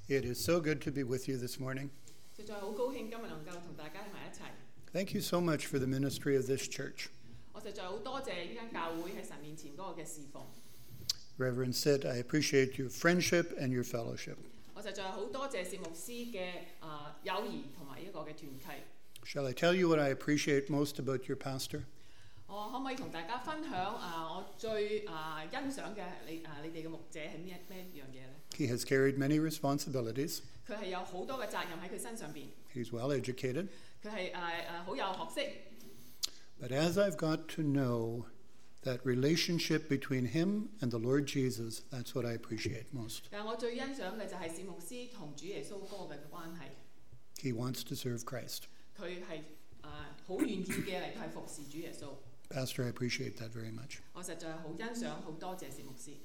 It is so good to be with you this morning. 實在好高興今日能夠同大家喺埋一齊。 Thank you so much for the ministry of this church. 我實在好多謝呢間教會喺神面前嗰個嘅侍奉。 Reverend Sid, I appreciate your friendship and your fellowship. 我實在好多謝薛牧師嘅友誼同埋一個嘅團契。 Shall I tell you what I appreciate most about your pastor? 我可唔可以同大家分享我最欣賞嘅你哋嘅牧者係咩樣嘢咧？ He has carried many responsibilities. 佢係有好多嘅責任喺佢身上邊。 He's well educated. 佢係好有學識。 But as I've got to know that relationship between him and the Lord Jesus, that's what I appreciate most. 但係我最欣賞嘅就係薛牧師同主耶穌嗰個嘅關係。 He wants to serve Christ. 佢係好願意嘅嚟係服侍主耶穌。 Pastor, I appreciate that very much. 我實在好欣賞，好多謝薛牧師。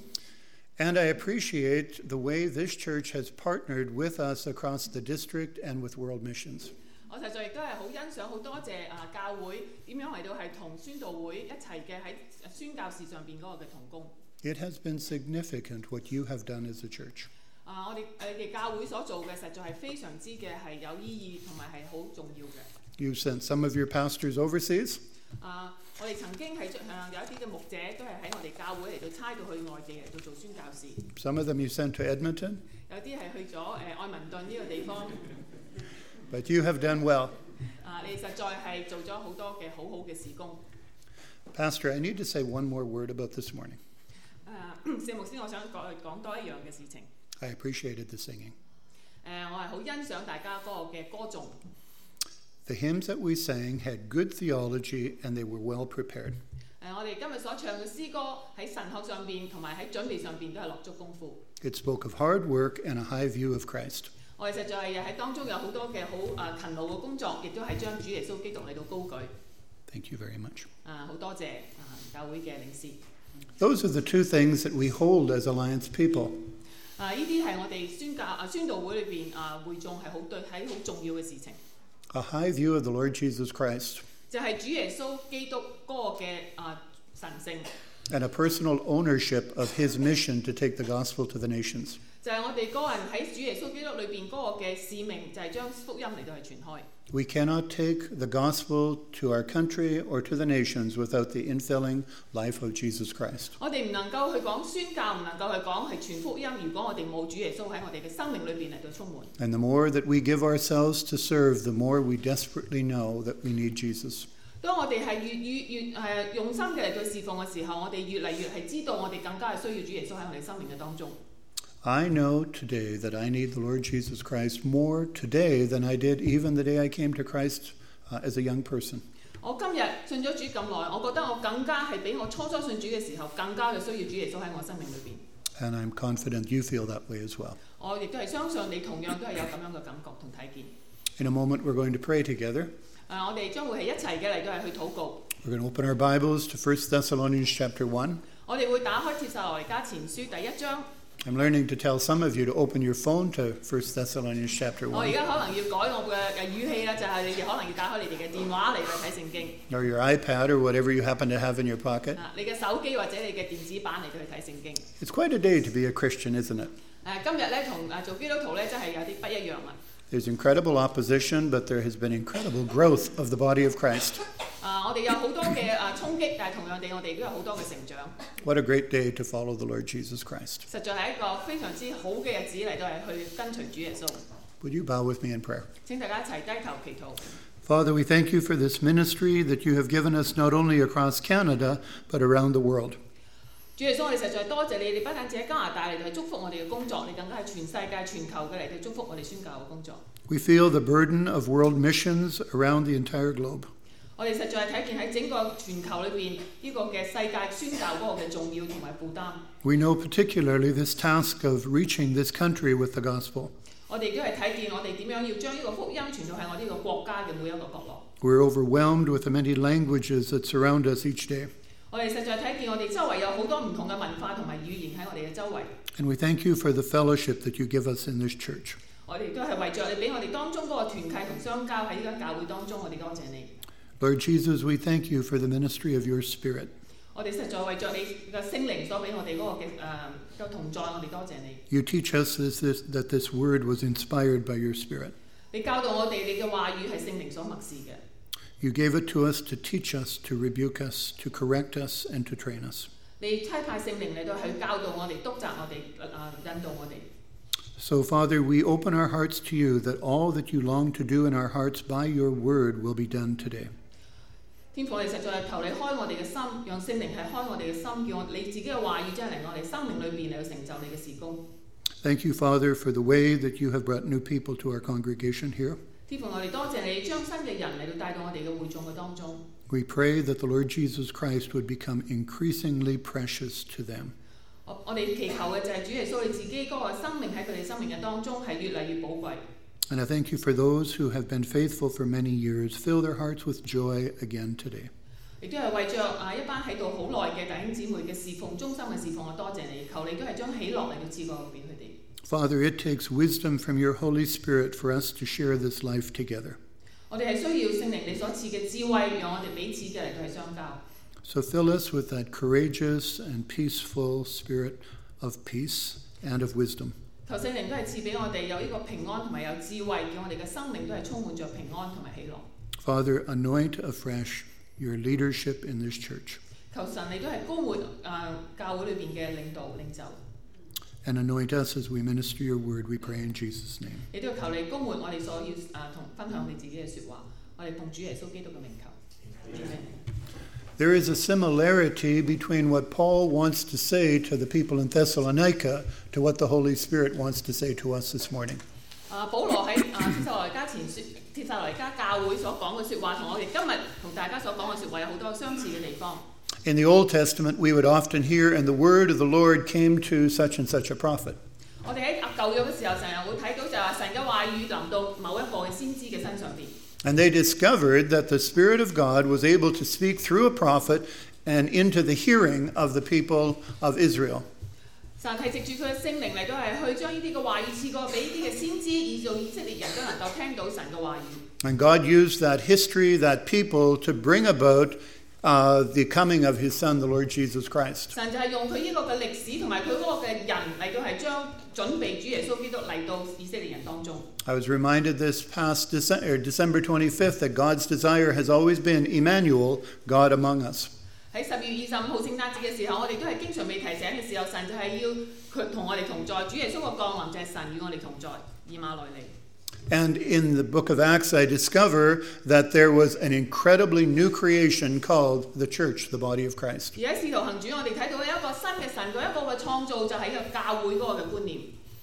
And I appreciate the way this church has partnered with us across the district and with World Missions. 我實在亦都係好欣賞，好多謝教會點樣嚟到係同宣道會一齊嘅喺宣教士上邊嗰個嘅同工。 It has been significant what you have done as a church. 我哋教會所做嘅實在係非常之嘅係有意義同埋係好重要嘅。 You've sent some of your pastors overseas. 我哋曾經係有一啲嘅牧者都係喺我哋教會嚟到差到去外地嚟到做宣教士。 Some of them you sent to Edmonton. 有啲係去咗愛民頓呢個地方。 But you have done well. 你實在係做咗好多嘅好好嘅事工。 Pastor, I need to say one more word about this morning. 薛牧師，我想講多一樣嘅事情。 I appreciated the singing. 我係好欣賞大家嗰個嘅歌頌。 The hymns that we sang had good theology and they were well prepared. 我哋今日所唱嘅詩歌喺神學上邊同埋喺準備上邊都係落足功夫。 It spoke of hard work and a high view of Christ. 我哋實在係喺當中有好多嘅好勤勞嘅工作，亦都係將主耶穌基督嚟到高舉。 Thank you very much. 好多謝教會嘅領事。 Those are the two things that we hold as Alliance people. 呢啲係我哋宣道會裏邊會眾係好重要嘅事情。 A high view of the Lord Jesus Christ. 就係主耶穌基督嗰個嘅神聖。 And a personal ownership of his mission to take the gospel to the nations. 就係我哋個人喺主耶穌基督裏邊嗰個嘅使命，就係將福音嚟到去傳開。 We cannot take the gospel to our country or to the nations without the infilling life of Jesus Christ. 我哋唔能夠去講宣教，唔能夠去講係傳福音。如果我哋冇主耶穌喺我哋嘅生命裏邊嚟到充滿。 And the more that we give ourselves to serve, the more we desperately know that we need Jesus. 當我哋係越用心嘅嚟到侍奉嘅時候，我哋越嚟越係知道我哋更加係需要主耶穌喺我哋生命嘅當中。 I know today that I need the Lord Jesus Christ more today than I did even the day I came to Christ as a young person. 我今日信咗主咁耐，我覺得我更加係比我初信主嘅時候更加嘅需要主耶穌喺我生命裏邊。 And I'm confident you feel that way as well. 我亦都係相信你同樣都係有咁樣嘅感覺同睇見。 In a moment we're going to pray together. 我哋將會係一齊嘅嚟到係去禱告。 We're going to open our Bibles to 1 Thessalonians chapter 1. 我哋會打開帖撒羅尼迦前書第一章。 I'm learning to tell some of you to open your phone to 1 Thessalonians chapter 1. 我而家可能要改我嘅語氣啦，就係你哋可能要打開你哋嘅電話嚟到睇聖經。 Or your iPad or whatever you happen to have in your pocket. 你嘅手機或者你嘅電子版嚟到去睇聖經。 It's quite a day to be a Christian, isn't it? 今日咧同做基督徒咧真係有啲不一樣啦。 There's incredible opposition, but there has been incredible growth of the body of Christ. 我哋有好多嘅衝擊，但係同樣地，我哋都有好多嘅成長。 What a great day to follow the Lord Jesus Christ. 實在係一個非常之好嘅日子嚟到係去跟隨主耶穌。 Would you bow with me in prayer? 請大家一齊低頭祈禱。 Father, we thank you for this ministry that you have given us not only across Canada, but around the world. 主耶穌，我哋實在多謝你，你不僅止喺加拿大嚟到係祝福我哋嘅工作，你更加係全世界、全球嘅嚟到祝福我哋宣教嘅工作。 We feel the burden of world missions around the entire globe. 我哋實在係睇見喺整個全球裏邊呢個嘅世界宣教嗰個嘅重要同埋負擔。 We know particularly this task of reaching this country with the gospel. 我哋亦都係睇見我哋點樣要將呢個福音傳到喺我呢個國家嘅每一個角落。 We're overwhelmed with the many languages that surround us each day. 我哋實在睇見我哋周圍有好多唔同嘅文化同埋語言喺我哋嘅周圍。 And we thank you for the fellowship that you give us in this church. 我哋都係為著你俾我哋當中嗰個團契同相交喺呢間教會當中，我哋多謝你。 Lord Jesus, we thank you for the ministry of your Spirit. 我哋實在為著你嘅聖靈所俾我哋嗰個嘅同在，我哋多謝你。 You teach us that this word was inspired by your Spirit. 你教導我哋，你嘅話語係聖靈所默示嘅。 You gave it to us to teach us, to rebuke us, to correct us, and to train us. 你差派聖靈嚟到去教導我哋、督責我哋、引導我哋。 So, Father, we open our hearts to you that all that you long to do in our hearts by your word will be done today. 天父，我哋實在求你開我哋嘅心，讓聖靈係開我哋嘅心，叫你自己嘅話語真係嚟我哋生命裏邊嚟到成就你嘅事工。 Thank you, Father, for the way that you have brought new people to our congregation here. 天父，我哋多謝你將新嘅人嚟到帶到我哋嘅會眾嘅當中。 We pray that the Lord Jesus Christ would become increasingly precious to them. 我哋祈求嘅就係主耶穌你自己嗰個生命喺佢哋生命嘅當中係越嚟越寶貴。 And I thank you for those who have been faithful for many years. Fill their hearts with joy again today. 亦都係為着一班喺度好耐嘅弟兄姊妹嘅侍奉、忠心嘅侍奉，我多謝你，求你都係將喜樂嚟到賜過俾佢哋。 Father, it takes wisdom from your Holy Spirit for us to share this life together. 我哋係需要聖靈你所賜嘅智慧，讓我哋彼此嘅嚟到係相交。 So fill us with that courageous and peaceful spirit of peace and of wisdom. 求聖靈都係賜俾我哋有呢個平安同埋有智慧，叫我哋嘅生命都係充滿着平安同埋喜樂。 Father, anoint afresh your leadership in this church. 求神你都係高抹教會裏邊嘅領導領袖。 And anoint us as we minister your word, we pray in Jesus' name. 亦都要求你高抹我哋所要同分享你自己嘅説話，我哋奉主耶穌基督嘅名求。 There is a similarity between what Paul wants to say to the people in Thessalonica to what the Holy Spirit wants to say to us this morning. 保羅喺帖撒羅尼迦教會所講嘅説話，同我哋今日同大家所講嘅説話有好多相似嘅地方。 In the Old Testament, we would often hear, and the word of the Lord came to such and such a prophet. 我哋喺舊約嘅時候，成日會睇到就係神嘅話語臨到某一個嘅先知嘅身上邊。 And they discovered that the Spirit of God was able to speak through a prophet and into the hearing of the people of Israel. 神係藉住佢嘅聖靈嚟到係去將呢啲嘅話語賜過俾呢啲嘅先知，以到以色列人都能夠聽到神嘅話語。 And God used that history, that people, to bring about the coming of his Son, the Lord Jesus Christ. 神就係用佢呢個嘅歷史同埋佢嗰個嘅人嚟到係將準備主耶穌基督嚟到以色列人當中。 I was reminded this past December 25th that God's desire has always been Emmanuel, God among us. 喺12月25號聖誕節嘅時候，我哋都係經常被提醒嘅時候，神就係要佢同我哋同在，主耶穌嘅降臨就係神與我哋同在，以馬內利。 And in the book of Acts, I discover that there was an incredibly new creation called the church, the body of Christ. 而喺使徒行傳，我哋睇到有一個新嘅神嘅一個嘅創造，就係一個教會嗰個嘅觀念。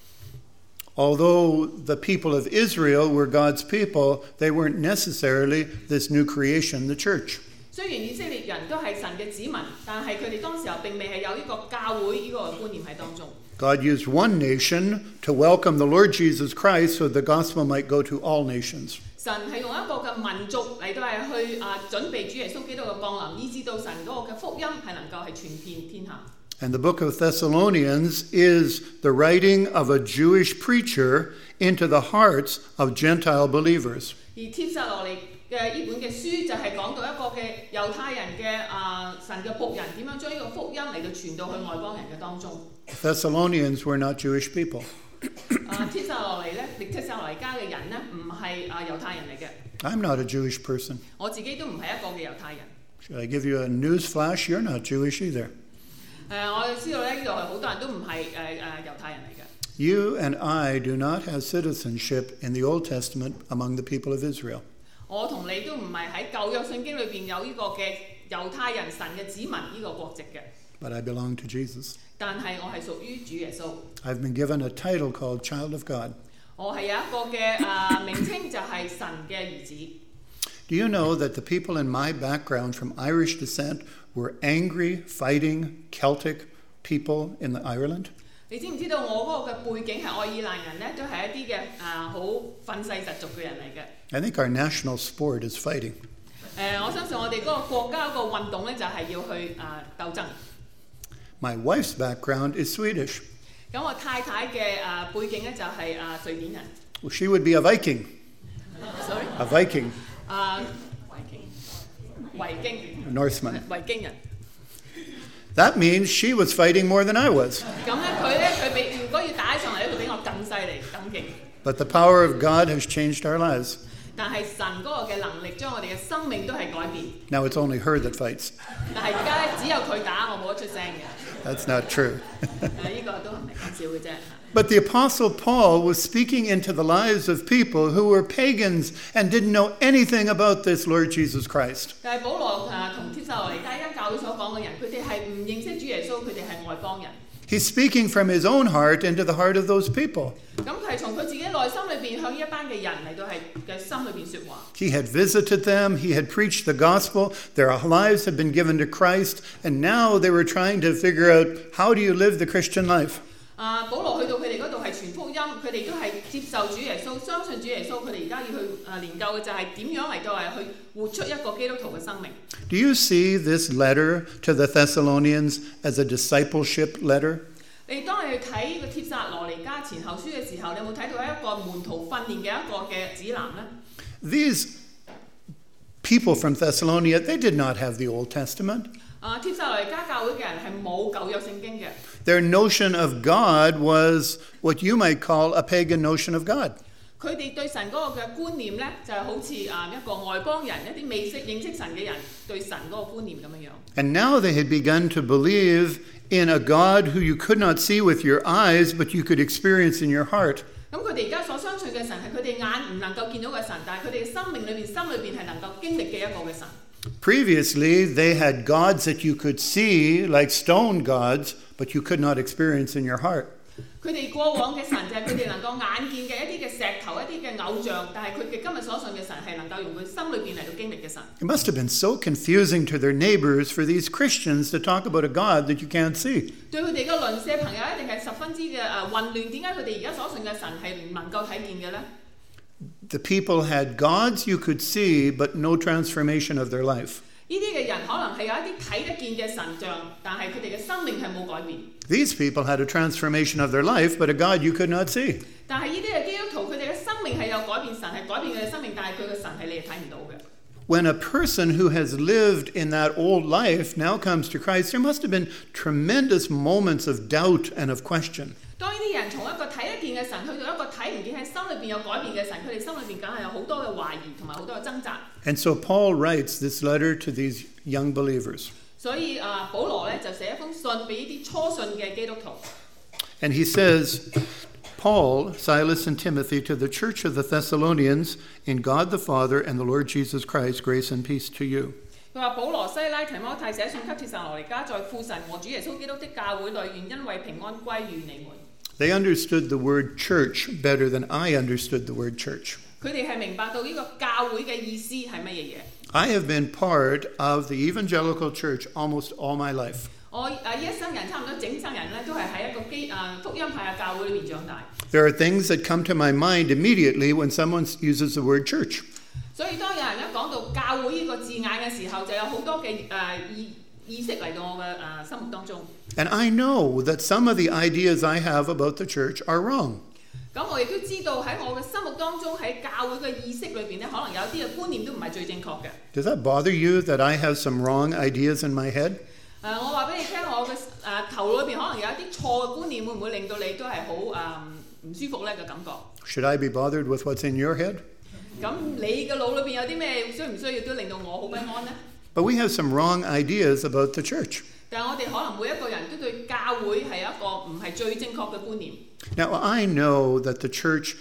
Although the people of Israel were God's people, they weren't necessarily this new creation, the church. 雖然以色列人都係神嘅子民，但係佢哋當時候並未係有呢個教會呢個觀念喺當中。 God used one nation to welcome the Lord Jesus Christ so the gospel might go to all nations. 神係用一個嘅民族嚟到係去準備主耶穌基督嘅降臨，以至到神嗰個嘅福音係能夠係傳遍天下。 And the book of Thessalonians is the writing of a Jewish preacher into the hearts of Gentile believers. 而帖撒羅尼嘅呢本嘅書就係講到一個嘅猶太人嘅神嘅僕人點樣將呢個福音嚟到傳到去外邦人嘅當中。 Thessalonians were not Jewish people. 帖撒羅尼迦嘅人呢，唔係猶太人嚟嘅。 I'm not a Jewish person. 我自己都唔係一個嘅猶太人。 Should I give you a news flash? You're not Jewish either. 我知道咧，呢度係好多人都唔係猶太人嚟嘅。 You and I do not have citizenship in the Old Testament among the people of Israel. 我同你都唔係喺舊約聖經裏邊有呢個嘅猶太人神嘅子民呢個國籍嘅。 But I belong to Jesus. 但係我係屬於主耶穌。 I've been given a title called Child of God. 我係有一個嘅名稱就係神嘅兒子。 Do you know that the people in my background from Irish descent were angry, fighting Celtic people in Ireland? 你知唔知道我嗰個嘅背景係愛爾蘭人咧，都係一啲嘅好憤世嫉俗嘅人嚟嘅。 I think our national sport is fighting. 我相信我哋嗰個國家嗰個運動咧，就係要去鬥爭。 My wife's background is Swedish. 咁我太太嘅背景咧就係瑞典人。 Well, she would be a Viking. Sorry? A Viking. 維京。 A Norseman. 維京人。 That means she was fighting more than I was. 咁咧佢比如果要打起上嚟咧，佢比我更犀利、更勁。 But the power of God has changed our lives. 但係神嗰個嘅能力將我哋嘅生命都係改變。 Now it's only her that fights. 但係而家咧只有佢打，我冇得出聲嘅。 That's not true. 呢個都唔係講笑嘅啫。 But the Apostle Paul was speaking into the lives of people who were pagans and didn't know anything about this Lord Jesus Christ. 但係保羅同帖撒羅尼迦間教會所講嘅人，佢哋係唔認識主耶穌，佢哋係外邦人。 He's speaking from his own heart into the heart of those people. 咁佢係從佢自己內心裏邊向一班嘅人嚟到係嘅心裏邊説話。 He had visited them, he had preached the gospel, their lives had been given to Christ, and now they were trying to figure out, how do you live the Christian life? 保羅去到佢哋嗰度係傳福音，佢哋都係接受主耶穌，相信主耶穌，佢哋而家要去研究嘅就係點樣嚟到係去活出一個基督徒嘅生命。 Do you see this letter to the Thessalonians as a discipleship letter? 當你去睇個帖撒羅尼迦前後書嘅時候，你有冇睇到一個門徒訓練嘅一個嘅指南呢？ These people from Thessalonica, they did not have the Old Testament. 帖撒羅尼迦教會嘅人係冇舊約聖經嘅。 Their notion of God was what you might call a pagan notion of God. 佢哋對神嗰個嘅觀念咧，就係好似一個外邦人，一啲未認識神嘅人對神嗰個觀念咁樣樣。 And now they had begun to believe in a God who you could not see with your eyes, but you could experience in your heart. 咁佢哋而家所相信嘅神係佢哋眼唔能夠見到嘅神，但係佢哋嘅生命裏邊、心裏邊係能夠經歷嘅一個嘅神。 Previously, they had gods that you could see, like stone gods, but you could not experience in your heart. 佢哋過往嘅神就係佢哋能夠眼見嘅一啲嘅石頭、一啲嘅偶像，但係佢哋今日所信嘅神係能夠用佢心裏邊嚟到經歷嘅神。 It must have been so confusing to their neighbors for these Christians to talk about a God that you can't see. 對佢哋嘅鄰舍朋友一定係十分之嘅混亂。點解佢哋而家所信嘅神係唔能夠睇見嘅呢？ The people had gods you could see, but no transformation of their life. 呢啲嘅人可能係有一啲睇得見嘅神像，但係佢哋嘅生命係冇改變。 These people had a transformation of their life, but a God you could not see. 但係呢啲嘅基督徒，佢哋嘅生命係有改變，神係改變佢嘅生命，但係佢嘅神係你係睇唔到嘅。 When a person who has lived in that old life now comes to Christ, there must have been tremendous moments of doubt and of question. 當呢啲人從一個睇得見嘅神去到一個睇唔見喺心裏邊有改變嘅神，佢哋心裏邊梗係有好多嘅懷疑同埋好多嘅掙扎。 And so Paul writes this letter to these young believers. 所以保羅咧就寫一封信俾呢啲初信嘅基督徒。 And he says, Paul, Silas, and Timothy to the church of the Thessalonians, in God the Father and the Lord Jesus Christ, grace and peace to you. 佢話保羅、西拉、提摩太寫信給帖撒羅尼迦，在父神和主耶穌基督的教會裏，願恩惠平安歸於你們。 They understood the word church better than I understood the word church. 佢哋係明白到呢個教會嘅意思係乜嘢嘢。 I have been part of the evangelical church almost all my life. 我一生人差唔多整生人咧，都係喺一個福音派嘅教會裏邊長大。 There are things that come to my mind immediately when someone uses the word church. 所以當有人一講到教會呢個字眼嘅時候，就有好多嘅意識嚟到我嘅心目當中。 And I know that some of the ideas I have about the church are wrong. 咁我亦都知道喺我嘅心目當中，喺教會嘅意識裏邊咧，可能有啲嘅觀念都唔係最正確嘅。 Does that bother you that I have some wrong ideas in my head? 我話俾你聽，我嘅頭裏邊可能有一啲錯嘅觀念，會唔會令到你都係好唔舒服咧嘅感覺 Should I be bothered with what's in your head? 咁你嘅腦裏邊有啲咩需唔需要都令到我好不安呢？ But we have some wrong ideas about the church. 但係我哋可能每一個人都對教會係一個唔係最正確嘅觀念。 Now, I know that the church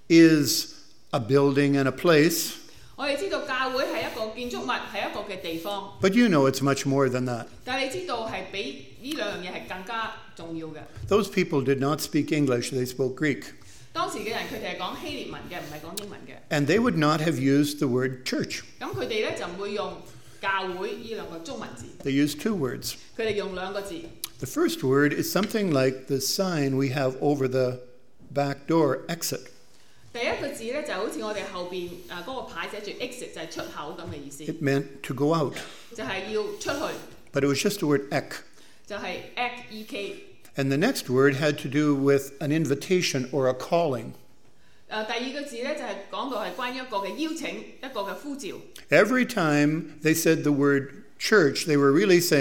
is a building and a place. 我哋知道教會係一個建築物，係一個嘅地方。 But you know it's much more than that. 但係你知道係比呢兩樣嘢係更加重要嘅。 Those people did not speak English, they spoke Greek. 當時嘅人佢哋係講希臘文嘅，唔係講英文嘅。 And they would not have used the word church. 咁佢哋咧就唔會用教會呢兩個中文字。 They used two words. 佢哋用兩個字。 The first word is something like the sign we have over the back door, exit. 第一個字咧就好似我哋後邊嗰個牌寫住 exit 就係出口咁嘅意思。 It meant to go out. 就係要出去。 But it was just the word ek. 就係 ek。 And the next word had to do with an invitation or a calling. 第二個字咧就係講到係關於一個嘅邀請，一個嘅呼召。 Every time they said the word church, they were really saying,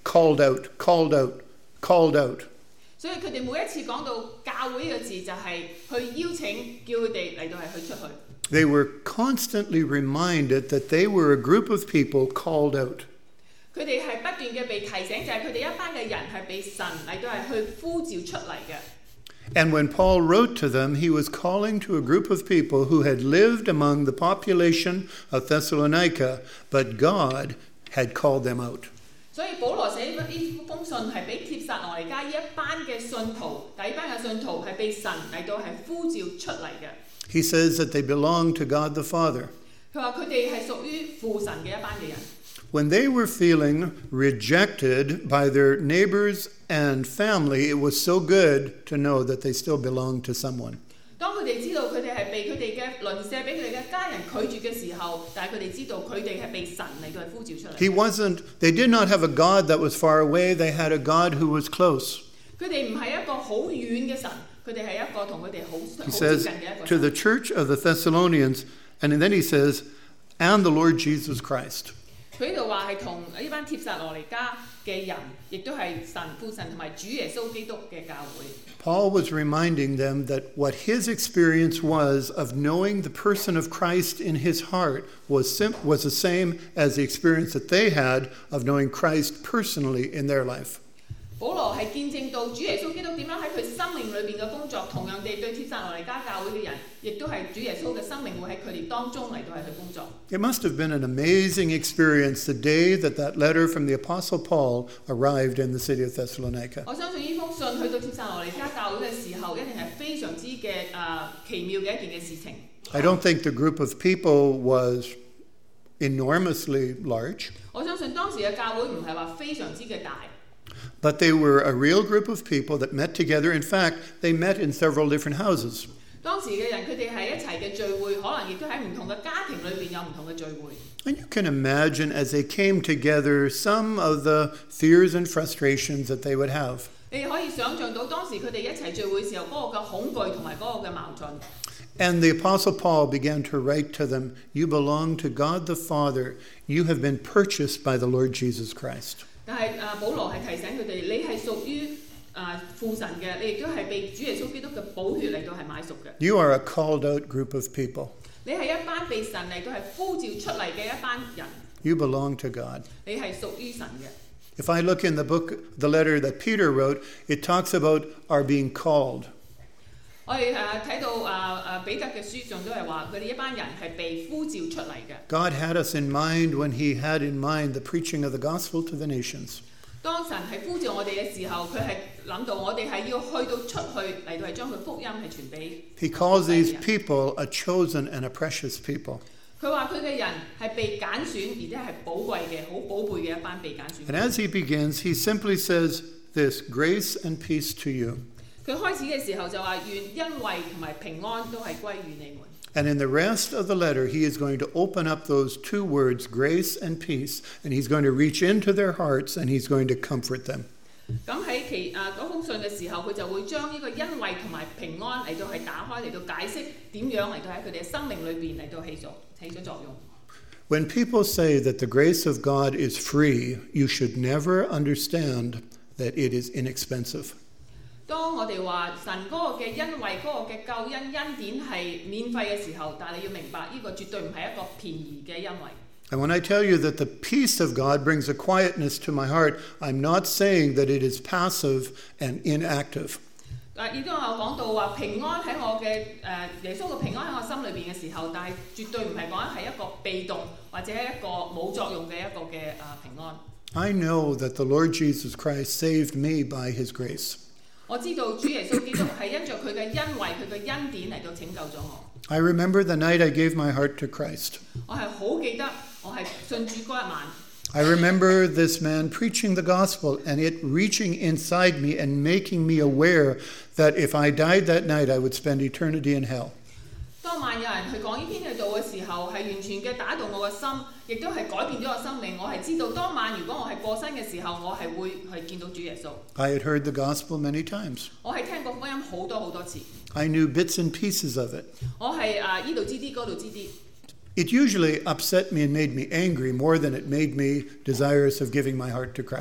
called out, called out, called out. 所以佢哋每一次講到教會嘅字，就係去邀請，叫佢哋嚟到係去出去。 They were constantly reminded that they were a group of people called out. 佢哋係不斷嘅被提醒，就係佢哋一班嘅人係被神嚟到係去呼召出嚟嘅。 And when Paul wrote to them, he was calling to a group of people who had lived among the population of Thessalonica, but God had called them out. 所以保羅寫呢封信係俾帖撒羅尼迦呢一班嘅信徒，第一班嘅信徒係被神嚟到係呼召出嚟嘅。 He says that they belong to God the Father. 佢話佢哋係屬於父神嘅一班嘅人。 When they were feeling rejected by their neighbors and family, it was so good to know that they still belonged to someone. 當佢哋知道佢哋係被佢哋嘅鄰舍、俾佢哋嘅家人拒絕嘅時候，但係佢哋知道佢哋係被神嚟到係呼召出嚟。 They did not have a God that was far away, they had a God who was close. 佢哋唔係一個好遠嘅神，佢哋係一個同佢哋好 He 接 says 近嘅一個 to 神。 the church of the Thessalonians, and then he says, and the Lord Jesus Christ. 佢呢度話係同呢班帖撒羅尼迦嘅人，亦都係神父神同埋主耶穌基督嘅教會。 Paul was reminding them that what his experience was of knowing the person of Christ in his heart was the same as the experience that they had of knowing Christ personally in their life. 保羅係見證到主耶穌基督點樣喺佢生命裏邊嘅工作，同樣地對帖撒羅尼迦教會嘅人，亦都係主耶穌嘅生命會喺佢哋當中嚟到係去工作。 It must have been an amazing experience the day that letter from the Apostle Paul arrived in the city of Thessalonica. 我相信呢封信去到帖撒羅尼迦教會嘅時候，一定係非常之嘅奇妙嘅一件嘅事情。 I don't think the group of people was enormously large. 我相信當時嘅教會唔係話非常之嘅大。 But they were a real group of people that met together. In fact, they met in several different houses. 當時嘅人，佢哋係一齊嘅聚會，可能亦都喺唔同嘅家庭裏邊有唔同嘅聚會。 And you can imagine as they came together some of the fears and frustrations that they would have. 你可以想像到當時佢哋一齊聚會時候嗰個嘅恐懼同埋嗰個嘅矛盾。 And the Apostle Paul began to write to them, you belong to God the Father. You have been purchased by the Lord Jesus Christ. 但係保羅係提醒佢哋，你係屬於父神嘅，你亦都係被主耶穌基督嘅寶血嚟到係買贖嘅。 You are a called out group of people. 你係一班被神嚟到係呼召出嚟嘅一班人。 You belong to God. 你係屬於神嘅。 If I look in the letter that Peter wrote, it talks about our being called. 我哋睇到彼得嘅書上都係話，佢哋一班人係被呼召出嚟嘅。 God had us in mind when he had in mind the preaching of the gospel to the nations. 當神係呼召我哋嘅時候，佢係諗到我哋係要去到出去嚟到係將佢福音係傳俾。 He calls these people a chosen and a precious people. 佢話佢嘅人係被揀選，而且係寶貴嘅、好寶貝嘅一班被揀選。 And as he begins, he simply says this, grace and peace to you. 佢開始嘅時候就話願恩惠同埋平安都係歸於你們。 And in the rest of the letter, he is going to open up those two words, grace and peace, and he's going to reach into their hearts and he's going to comfort them. 咁喺嗰封信嘅時候，佢就會將呢個恩惠同埋平安嚟到係打開，嚟到解釋點樣嚟到喺佢哋嘅生命裏邊嚟到起咗作用。 When people say that the grace of God is free, you should never understand that it is inexpensive. 當我哋話神嗰個嘅恩惠、嗰個嘅救恩恩典係免費嘅時候，但係你要明白呢個絕對唔係一個便宜嘅恩惠。 And when I tell you that the peace of God brings a quietness to my heart, I'm not saying that it is passive and inactive. 亦都有講到話平安喺我嘅耶穌嘅平安喺我心裏邊嘅時候，但係絕對唔係講係一個被動或者一個冇作用嘅一個嘅平安。 I know that the Lord Jesus Christ saved me by his grace. 我知道主耶穌基督係因着佢嘅恩惠、佢嘅恩典嚟到拯救咗我。 I remember the night I gave my heart to Christ. 我係好記得我係信主嗰一晚。 I remember this man preaching the gospel and it reaching inside me and making me aware that if I died that night, I would spend eternity in hell. 當晚有人去講呢篇嘅道嘅時候，係完全嘅打動我嘅心，亦都係改變咗我生命。我係知道當晚如果我係過身嘅時候，我係會係見到主耶穌。 I had heard the gospel many times. 我係聽過福音好多好多次。 I knew bits and pieces of it. 我係呢度知啲，嗰度知啲。 It usually upset me and made me angry more than it made me desirous of giving my heart to Christ.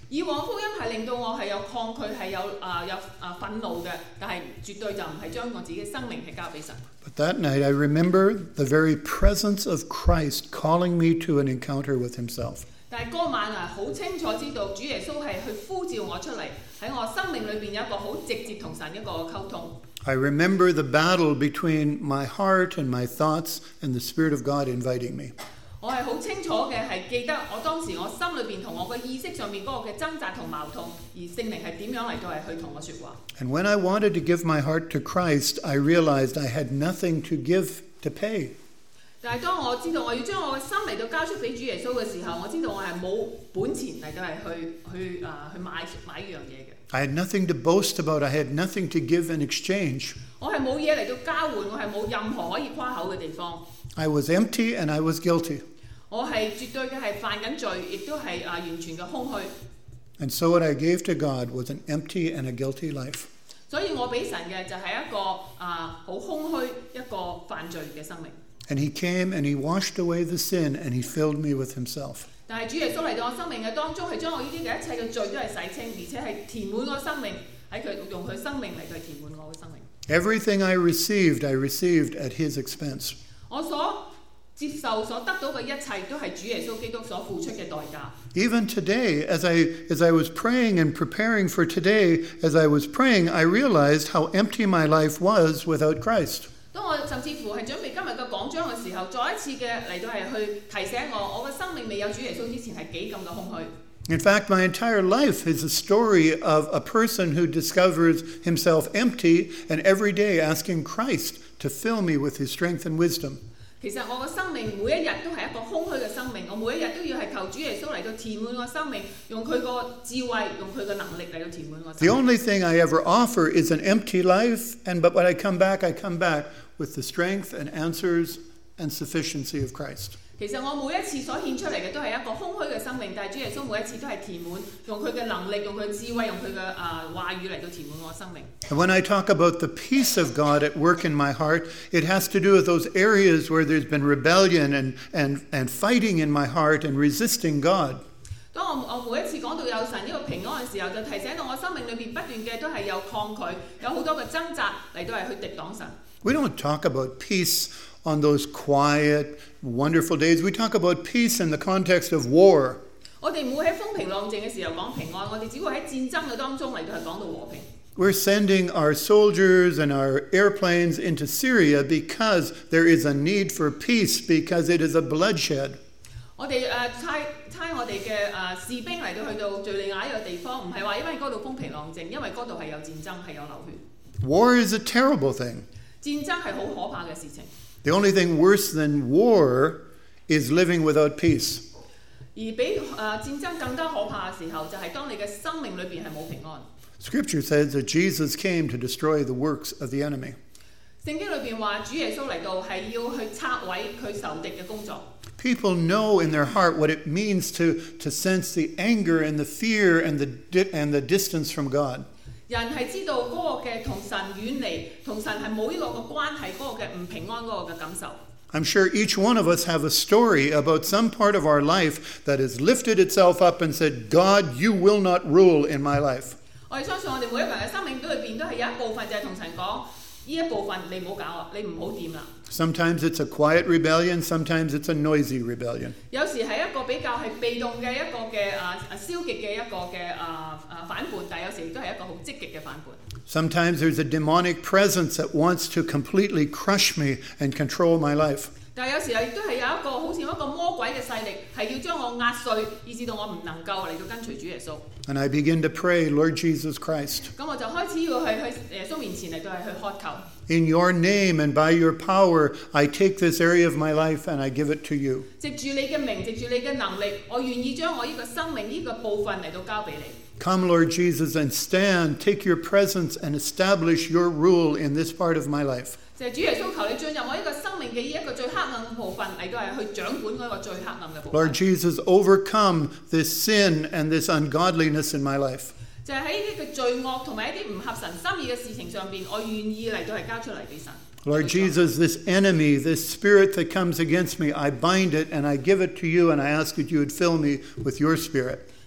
以往福音係令到我係有抗拒，係有憤怒嘅，但係絕對就唔係將我自己嘅生命係交俾神。 But that night I remember the very presence of Christ calling me to an encounter with himself. 但係嗰晚好清楚知道主耶穌係去呼召我出嚟，喺我生命裏邊有一個好直接同神一個溝通。 I remember the battle between my heart and my thoughts and the Spirit of God inviting me. 我係好清楚嘅，係記得我當時我心裏邊同我嘅意識上面嗰個嘅掙扎同矛盾，而聖靈係點樣嚟到係去同我説話。 And when I wanted to give my heart to Christ, I realized I had nothing to give to pay. 但係當我知道我要將我嘅心嚟到交出俾主耶穌嘅時候，我知道我係冇本錢嚟到係去買呢樣嘢嘅。 I had nothing to boast about. I had nothing to give in exchange. 我係冇嘢嚟到交換，我係冇任何可以誇口嘅地方。 I was empty and I was guilty. 我係絕對嘅係犯緊罪，亦都係完全嘅空虛。 And so what I gave to God was an empty and a guilty life. 所以我俾神嘅就係一個好空虛一個犯罪嘅生命。 And he came and he washed away the sin and he filled me with himself. 但係主耶穌嚟到我生命嘅當中，係將我呢啲嘅一切嘅罪都係洗清，而且係填滿我生命，喺佢用佢生命嚟到填滿我嘅生命。 Everything I received at his expense. 我所接受所得到嘅一切都係主耶穌基督所付出嘅代價。 Even today, as I was praying and preparing for today, as I was praying, I realized how empty my life was without Christ. 當我甚至乎係準備今日嘅講章嘅時候，再一次嘅嚟到係去提醒我嘅生命未有主耶穌之前係幾咁嘅空虛。 In fact, my entire life is a story of a person who discovers himself empty and every day asking Christ to fill me with his strength and wisdom. 其實我嘅生命每一日都係一個空虛嘅生命，我每一日都要係求主耶穌嚟到填滿我生命，用佢個智慧，用佢嘅能力嚟到填滿我生命。 The only thing I ever offer is an empty life, but when I come back with the strength and answers and sufficiency of Christ. 其實我每一次所獻出嚟嘅都係一個空虛嘅生命，但係主耶穌每一次都係填滿，用佢嘅能力，用佢智慧，用佢嘅話語嚟到填滿我生命。 And when I talk about the peace of God at work in my heart, it has to do with those areas where there's been rebellion and fighting in my heart and resisting God. 當我每一次講到有神呢個平安嘅時候，就提醒到我生命裏邊不斷嘅都係有抗拒，有好多嘅掙扎嚟到係去敵擋神。 We don't talk about peace on those quiet, wonderful days. We talk about peace in the context of war. 我哋唔會喺風平浪靜嘅時候講平安，我哋只會喺戰爭嘅當中嚟到係講到和平。 We're sending our soldiers and our airplanes into Syria because there is a need for peace, because it is a bloodshed. 我哋差我哋嘅士兵嚟到去到敍利亞呢個地方，唔係話因為嗰度風平浪靜，因為嗰度係有戰爭，係有流血。 War is a terrible thing. 戰爭係好可怕嘅事情。 The only thing worse than war is living without peace. 而比戰爭更加可怕嘅時候，就係當你嘅生命裏邊係冇平安。 Scripture says that Jesus came to destroy the works of the enemy. 聖經裏邊話，主耶穌嚟到係要去拆毀佢仇敵嘅工作。 People know in their heart what it means to sense the anger and the fear and the distance from God. 人係知道嗰個嘅同神遠離，同神係冇呢個嘅關係，嗰個嘅唔平安嗰個嘅感受。 I'm sure each one of us have a story about some part of our life that has lifted itself up and said, God, you will not rule in my life. 我哋相信我哋每一個人嘅生命裏邊都係有一部分就係同神講，呢一部分你唔好搞啊，你唔好掂啦。 Sometimes it's a quiet rebellion, sometimes it's a noisy rebellion. 有時係一個比較係被動嘅一個嘅消極嘅一個嘅反叛，但係有時亦都係一個好積極嘅反叛。 Sometimes there's a demonic presence that wants to completely crush me and control my life. 但係有時候亦都係有一個好似一個魔鬼嘅勢力，係要將我壓碎，以致到我唔能夠嚟到跟隨主耶穌。 And I begin to pray, Lord Jesus Christ. 咁我就開始要去耶穌面前嚟到係去渴求。 In your name and by your power, I take this area of my life and I give it to you. 藉住你嘅名，藉住你嘅能力，我願意將我呢個生命呢個部分嚟到交俾你。 Come, Lord Jesus, and stand, take your presence and establish your rule in this part of my life. 就係主耶穌，求你進入我呢個生命嘅呢一個最黑暗嘅部分，嚟到係去掌管嗰個最黑暗嘅部分。 Lord Jesus, overcome this sin and this ungodliness in my life. 就係喺呢啲嘅罪惡同埋一啲唔合神心意嘅事情上邊，我願意嚟到係交出嚟俾神。 Lord Jesus, this enemy, this spirit that comes against me, I bind it and I give it to you and I ask that you would fill me with your spirit.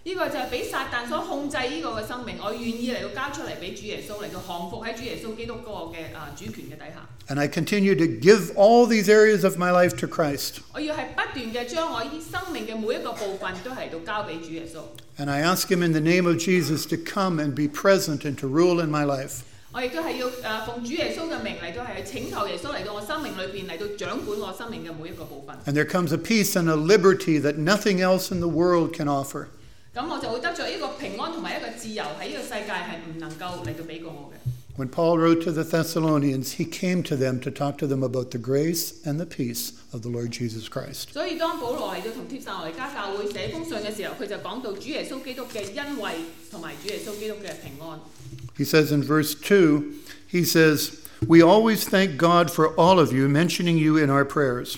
呢個就係俾撒旦所控制呢個嘅生命，我願意嚟到交出嚟俾主耶穌嚟到降服喺主耶穌基督嗰個嘅主權嘅底下。 And I continue to give all these areas of my life to Christ. 我要係不斷嘅將我呢啲生命嘅每一個部分都係到交俾主耶穌。 And I ask him in the name of Jesus to come and be present and to rule in my life. 我亦都係要奉主耶穌嘅名嚟到係請求耶穌嚟到我生命裏邊嚟到掌管我生命嘅每一個部分。 And there comes a peace and a liberty that nothing else in the world can offer. 咁我就會得著呢個平安同埋一個自由喺呢個世界係唔能夠嚟到俾過我嘅。 When Paul wrote to the Thessalonians, he came to them to talk to them about the grace and the peace of the Lord Jesus Christ. 所以當保羅嚟到同帖撒羅尼迦教會寫封信嘅時候，佢就講到主耶穌基督嘅恩惠同埋主耶穌基督嘅平安。 He says in verse 2, he says, "We always thank God for all of you, mentioning you in our prayers."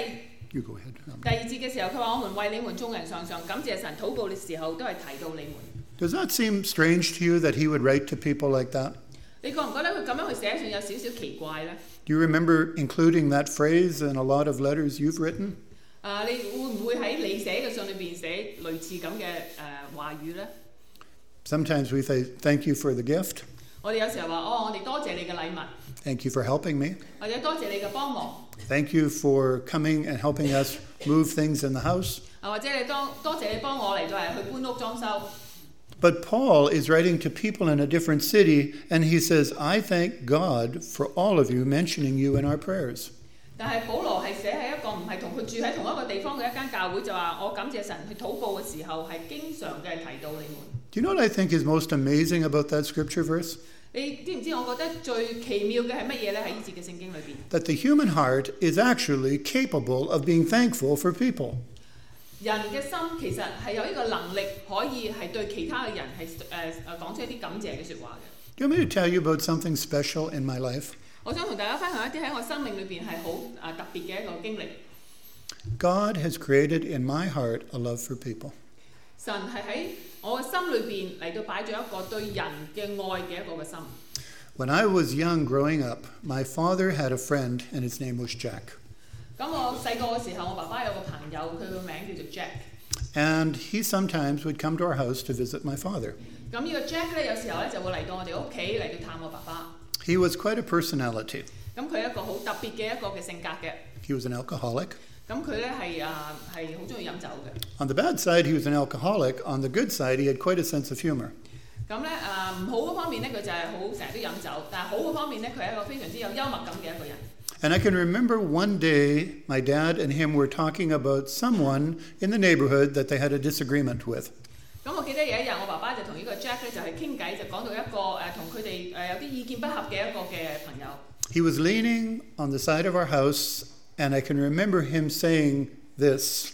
You go ahead. 第二節嘅時候，佢話：我們為你們眾人常常感謝神，禱告嘅時候都係提到你們。 Does that seem strange to you that he would write to people like that? 你覺唔覺得佢咁樣去寫信有少少奇怪呢？ Do you remember including that phrase in a lot of letters you've written? 你會唔會喺你寫嘅信裏邊寫類似咁嘅話語呢？ Sometimes we say, "Thank you for the gift. 我哋有時候話：我哋多謝你嘅禮物， Thank you for helping me. 或者多謝你嘅幫忙， Thank you for coming and helping us move things in the house." 或者你多謝你幫我嚟到係去搬屋裝修。 But Paul is writing to people in a different city, and he says, "I thank God for all of you, mentioning you in our prayers." 但係保羅係寫喺一個唔係同佢住喺同一個地方嘅一間教會，就話我感謝神去禱告嘅時候係經常嘅提到你們。 Do you know what I think is most amazing about that scripture verse? 你知唔知我覺得最奇妙嘅係乜嘢呢？喺呢節嘅聖經裏邊， That the human heart is actually capable of being thankful for people. 人嘅心其實係有呢個能力，可以係對其他嘅人係講出一啲感謝嘅説話嘅。 Do you want me to tell you about something special in my life? 我想同大家分享一啲喺我生命裏邊係好特別嘅一個經歷。 God has created in my heart a love for people. 神係喺我嘅心裏邊嚟到擺咗一個對人嘅愛嘅一個嘅心。 When I was young growing up, my father had a friend and his name was Jack. 咁我細個嘅時候，我爸爸有個朋友，佢個名叫做 Jack。 And he sometimes would come to our house to visit my father. 咁呢個 Jack 咧，有時候咧就會嚟到我哋屋企嚟到探我爸爸。 He was quite a personality. 咁佢係一個好特別嘅一個嘅性格嘅。 He was an alcoholic. 咁佢咧係好中意飲酒嘅。 On the bad side, he was an alcoholic. On the good side, he had quite a sense of humor. 咁咧唔好嗰方面咧，佢就係好成日都飲酒，但係好嗰方面咧，佢係一個非常之有幽默感嘅一個人。 And I can remember one day my dad and him were talking about someone in the neighborhood that they had a disagreement with. 咁我記得有一日，我爸爸就同呢個 Jack 咧就係傾偈，就講到一個同佢哋有啲意見不合嘅一個嘅朋友。 He was leaning on the side of our house, and I can remember him saying this,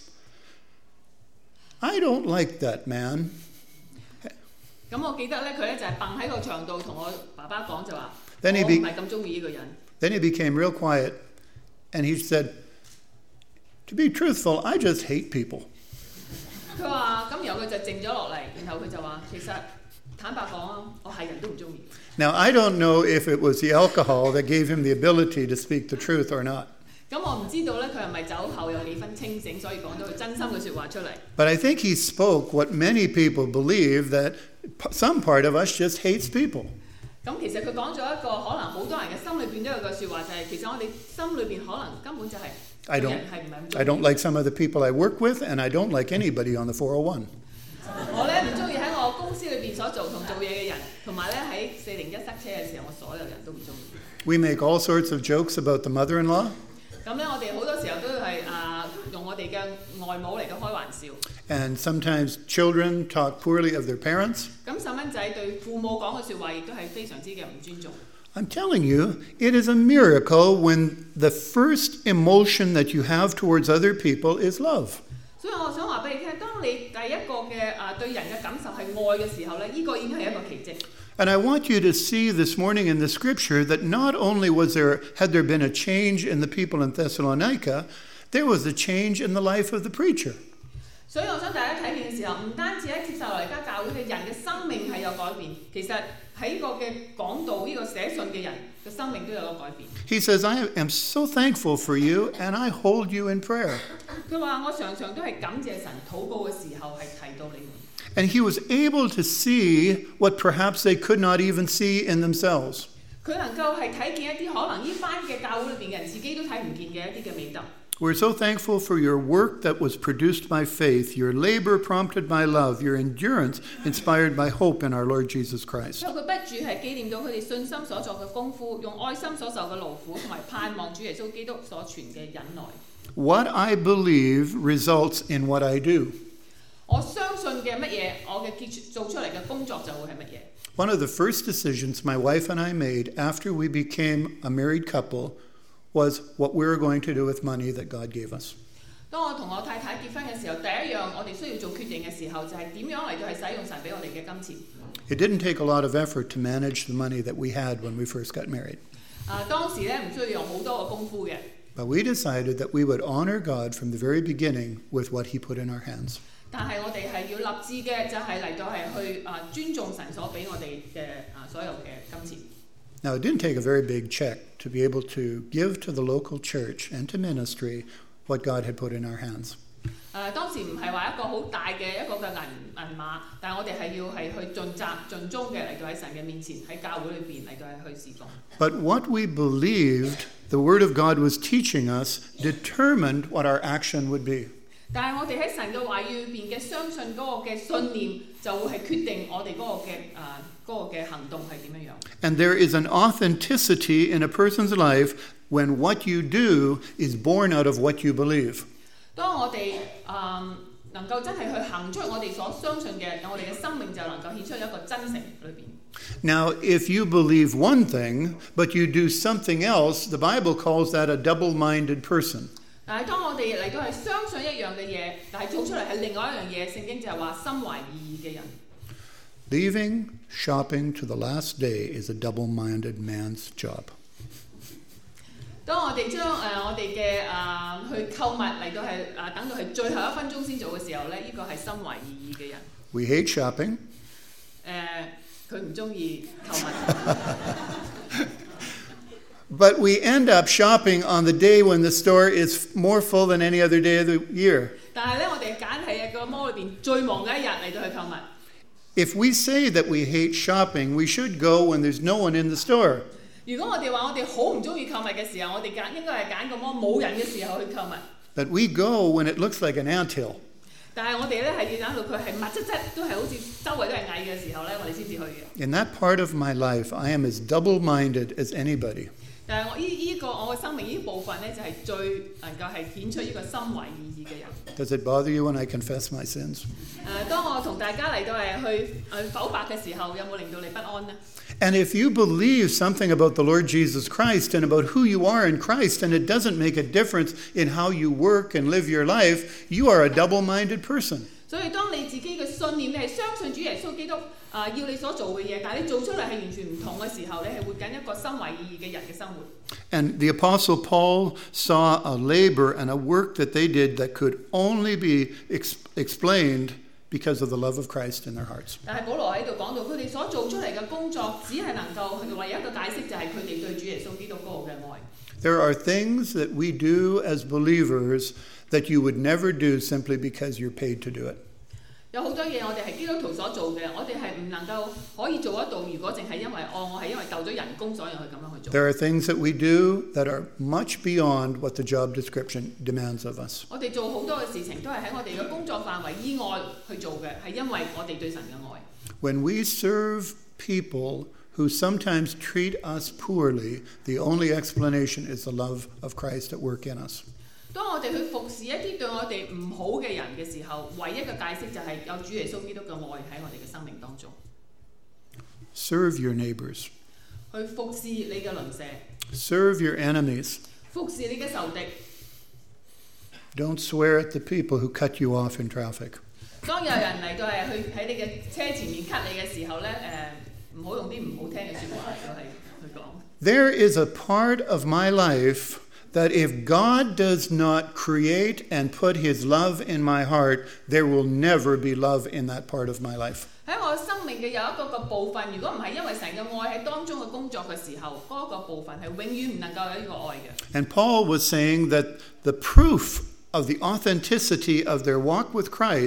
"I don't like that man." 咁我記得咧，佢咧就係掟喺個牆度同我爸爸講就話：我 Then 唔係咁中意呢個人。 Then he became real quiet, and he said, "To be truthful, I just hate people." 佢話咁，然後佢就靜咗落嚟，然後佢就話：其實坦白講啊，我係人都唔中意。 Now, I don't know if it was the alcohol that gave him the ability to speak the truth or not. 咁我唔知道咧，佢係咪酒後有幾分清醒，所以講到佢真心嘅説話出嚟。 But I think he spoke what many people believe, that some part of us just hates people. 咁其實佢講咗一個可能好多人嘅心裏邊都有個説話，就係其實我哋心裏邊可能根本就係 I 人 don't, 係唔係咁中 I 意。 don't like some of the people I work with, and I don't like anybody on the 401. 我咧唔中意喺我公司裏邊所做嘢嘅人，同埋咧喺401塞車嘅時候，我所有人都唔中意。 We make all sorts of jokes about the mother-in-law. 咁咧，我哋好多時候都係用我哋嘅外母嚟到開玩笑。 And sometimes children talk poorly of their parents. 咁細蚊仔對父母講嘅説話，亦都係非常之嘅唔尊重。 I'm telling you, it is a miracle when the first emotion that you have towards other people is love. 所以我想話俾你聽，當你第一個嘅對人嘅感受係愛嘅時候咧，呢個已經係一個奇蹟。 And I want you to see this morning in the scripture that not only had there been a change in the people in Thessalonica, there was a change in the life of the preacher. 所以我想大家睇見嘅時候，唔單止喺帖撒羅尼迦教會嘅人嘅生命係有改變，其實喺呢個嘅講道呢個寫信嘅人嘅生命都有個改變。 He says, "I am so thankful for you, and I hold you in prayer." 佢話：我常常都係感謝神，禱告嘅時候係提到你們。 And he was able to see what perhaps they could not even see in themselves. 佢能夠係睇見一啲可能呢班嘅教會裏邊嘅人自己都睇唔見嘅一啲嘅美德。 We're so thankful for your work that was produced by faith, your labor prompted by love, your endurance inspired by hope in our Lord Jesus Christ. 所以佢不住係紀念到佢哋信心所作嘅功夫，用愛心所受嘅勞苦，同埋盼望主耶穌基督所傳嘅忍耐。 What I believe results in what I do. 我相信嘅乜嘢，我嘅做出嚟嘅工作就會係乜嘢。 One of the first decisions my wife and I made after we became a married couple was what we were going to do with money that God gave us. 當我同我太太結婚嘅時候，第一樣我哋需要做決定嘅時候，就係點樣嚟到係使用神俾我哋嘅金錢。 It didn't take a lot of effort to manage the money that we had when we first got married. 當時咧唔需要用好多嘅功夫嘅。 But we decided that we would honor God from the very beginning with what He put in our hands. 但係我哋係要立志嘅，就係嚟到係去尊重神所俾我哋嘅所有嘅金錢。 Now, it didn't take a very big check to be able to give to the local church and to ministry what God had put in our hands. 當時唔係話一個好大嘅一個嘅銀碼，但係我哋係要係去盡責盡忠嘅嚟到喺神嘅面前，喺教會裏邊嚟到係去侍奉。 But what we believed the Word of God was teaching us determined what our action would be. 但係我哋喺神嘅話語裏邊嘅相信嗰個嘅信念，就會係決定我哋嗰個嘅行動係點樣樣。 And there is an authenticity in a person's life when what you do is born out of what you believe. 當我哋能夠真係去行出我哋所相信嘅，我哋嘅生命就能夠顯出一個真誠裏邊。 Now, if you believe one thing, but you do something else, the Bible calls that a double-minded person. 但係當我哋嚟到係相信一樣嘅嘢，但係做出嚟係另外一樣嘢，聖經就係話心懷二意嘅人。 Leaving shopping to the last day is a double-minded man's job. 當我哋將我哋嘅去購物嚟到係等到係最後一分鐘先做嘅時候咧，呢個係心懷二意嘅人。 We hate shopping. 佢唔中意購物。 But we end up shopping on the day when the store is more full than any other day of the year. 但係咧，我哋揀係個 mall 裏邊最忙嘅一日嚟到去購物。 If we say that we hate shopping, we should go when there's no one in the store. 如果我哋話我哋好唔中意購物嘅時候，我哋應該係揀個 mall 冇人嘅時候去購物。 But we go when it looks like an anthill. 但係我哋咧係要等到佢係密質質，都係好似周圍都係蟻嘅時候咧，我哋先至去嘅。 In that part of my life, I am as double-minded as anybody. 但係我嘅生命呢部分咧，就係最能夠係顯出呢個心懷二意嘅人。 Does it bother you when I confess my sins? 當我同大家嚟到係去剖白嘅時候，有冇令到你不安呢？ And if you believe something about the Lord Jesus Christ and about who you are in Christ, and it doesn't make a difference in how you work and live your life, you are a double-minded person. 所以當你自己嘅信念，你係相信主耶穌基督要你所做嘅嘢，但係你做出嚟係完全唔同嘅時候，你係活緊一個心懷二意嘅人嘅生活。 And the Apostle Paul saw a labor and a work that they did that could only be explained because of the love of Christ in their hearts. 但係保羅喺度講到，佢哋所做出嚟嘅工作，只係能夠唯一一個解釋，就係佢哋對主耶穌基督嗰個嘅愛。 There are things that we do as believers that you would never do simply because you're paid to do it. 有好多嘢我哋係基督徒所做嘅，我哋係唔能夠可以做得到。如果淨係因為我係因為鬥咗人工，所以去咁樣去做。 There are things that we do that are much beyond what the job description demands of us. 我哋做好多嘅事情都係喺我哋嘅工作範圍以外去做嘅，係因為我哋對神嘅愛。 When we serve people who sometimes treat us poorly, the only explanation is the love of Christ at work in us. 當我哋去服侍一啲對我哋唔好嘅人嘅時候，唯一嘅解釋就係有主耶穌基督嘅愛喺我哋嘅生命當中。 Serve your neighbors. 去服侍你嘅鄰舍。 Serve your enemies. 服侍你嘅仇敵。 Don't swear at the people who cut you off in traffic. 當有人嚟到係去喺你嘅車前面 cut 你嘅時候咧，唔好用啲唔好聽嘅説話嚟到係去講。 There is a part of my life that if God does not create and put His love in my heart, there will never be love in that part of my life. 喺我生命嘅有一個部分，如果唔係因為神嘅愛喺當中嘅工作嘅時候，嗰個部分係永遠唔能夠有呢個愛嘅。 And Paul was saying that the proof of the authenticity of their walk with Christ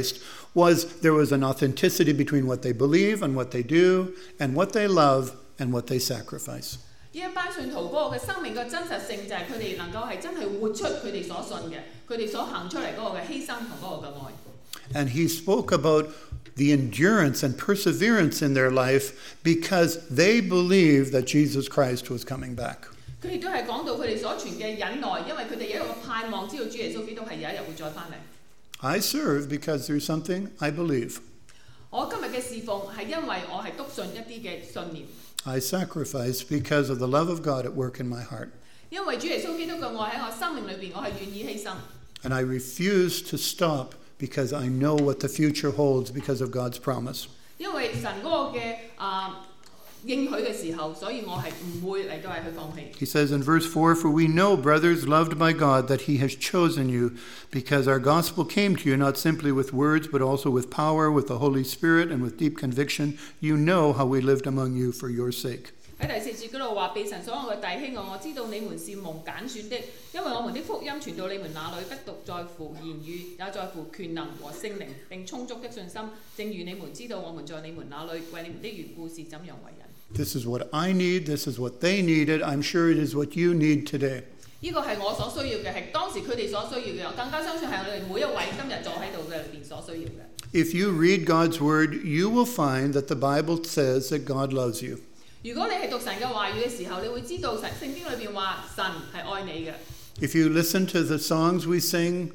was there was an authenticity between what they believe and what they do and what they love and what they sacrifice. 呢一班信徒嗰個嘅生命嘅真實性就係佢哋能夠係真係活出佢哋所信嘅，佢哋所行出嚟嗰個嘅犧牲同嗰個嘅愛。 And he spoke about the endurance and perseverance in their life because they believed that Jesus Christ was coming back. 佢哋都係講到佢哋所存嘅忍耐，因為佢哋有一個盼望，知道主耶穌基督係有一日會再翻嚟。 I serve because there's something I believe. 我今日嘅侍奉係因為我係篤信一啲嘅信念。 I sacrifice because of the love of God at work in my heart. 因為主耶穌基督嘅愛喺我生命裏邊，我係願意犧牲。 And I refuse to stop because I know what the future holds because of God's promise. 因為神嗰個嘅應許嘅時候，所以我係唔會嚟到係去放棄。 He says in verse 4, "For we know, brothers, loved by God, that he has chosen you, because our gospel came to you not simply with words, but also with power, with the Holy Spirit, and with deep conviction. You know how we lived among you for your sake." 喺第4節嗰度話：被神所愛嘅弟兄啊，我知道你們是蒙揀選的，因為我們的福音傳到你們那裏，不獨在乎言語，也在乎權能和聖靈，並充足的信心。正如你們知道，我們在你們那裏為你們的緣故是怎樣為人。 This is what I need. This is what they needed. I'm sure it is what you need today. 呢個係我所需要嘅，係當時佢哋所需要嘅。我更加相信係我哋每一位今日坐喺度嘅裏邊所需要嘅。 If you read God's word, you will find that the Bible says that God loves you. 如果你係讀神嘅話語嘅時候，你會知道聖經裏邊話神係愛你嘅。 If you listen to the songs we sing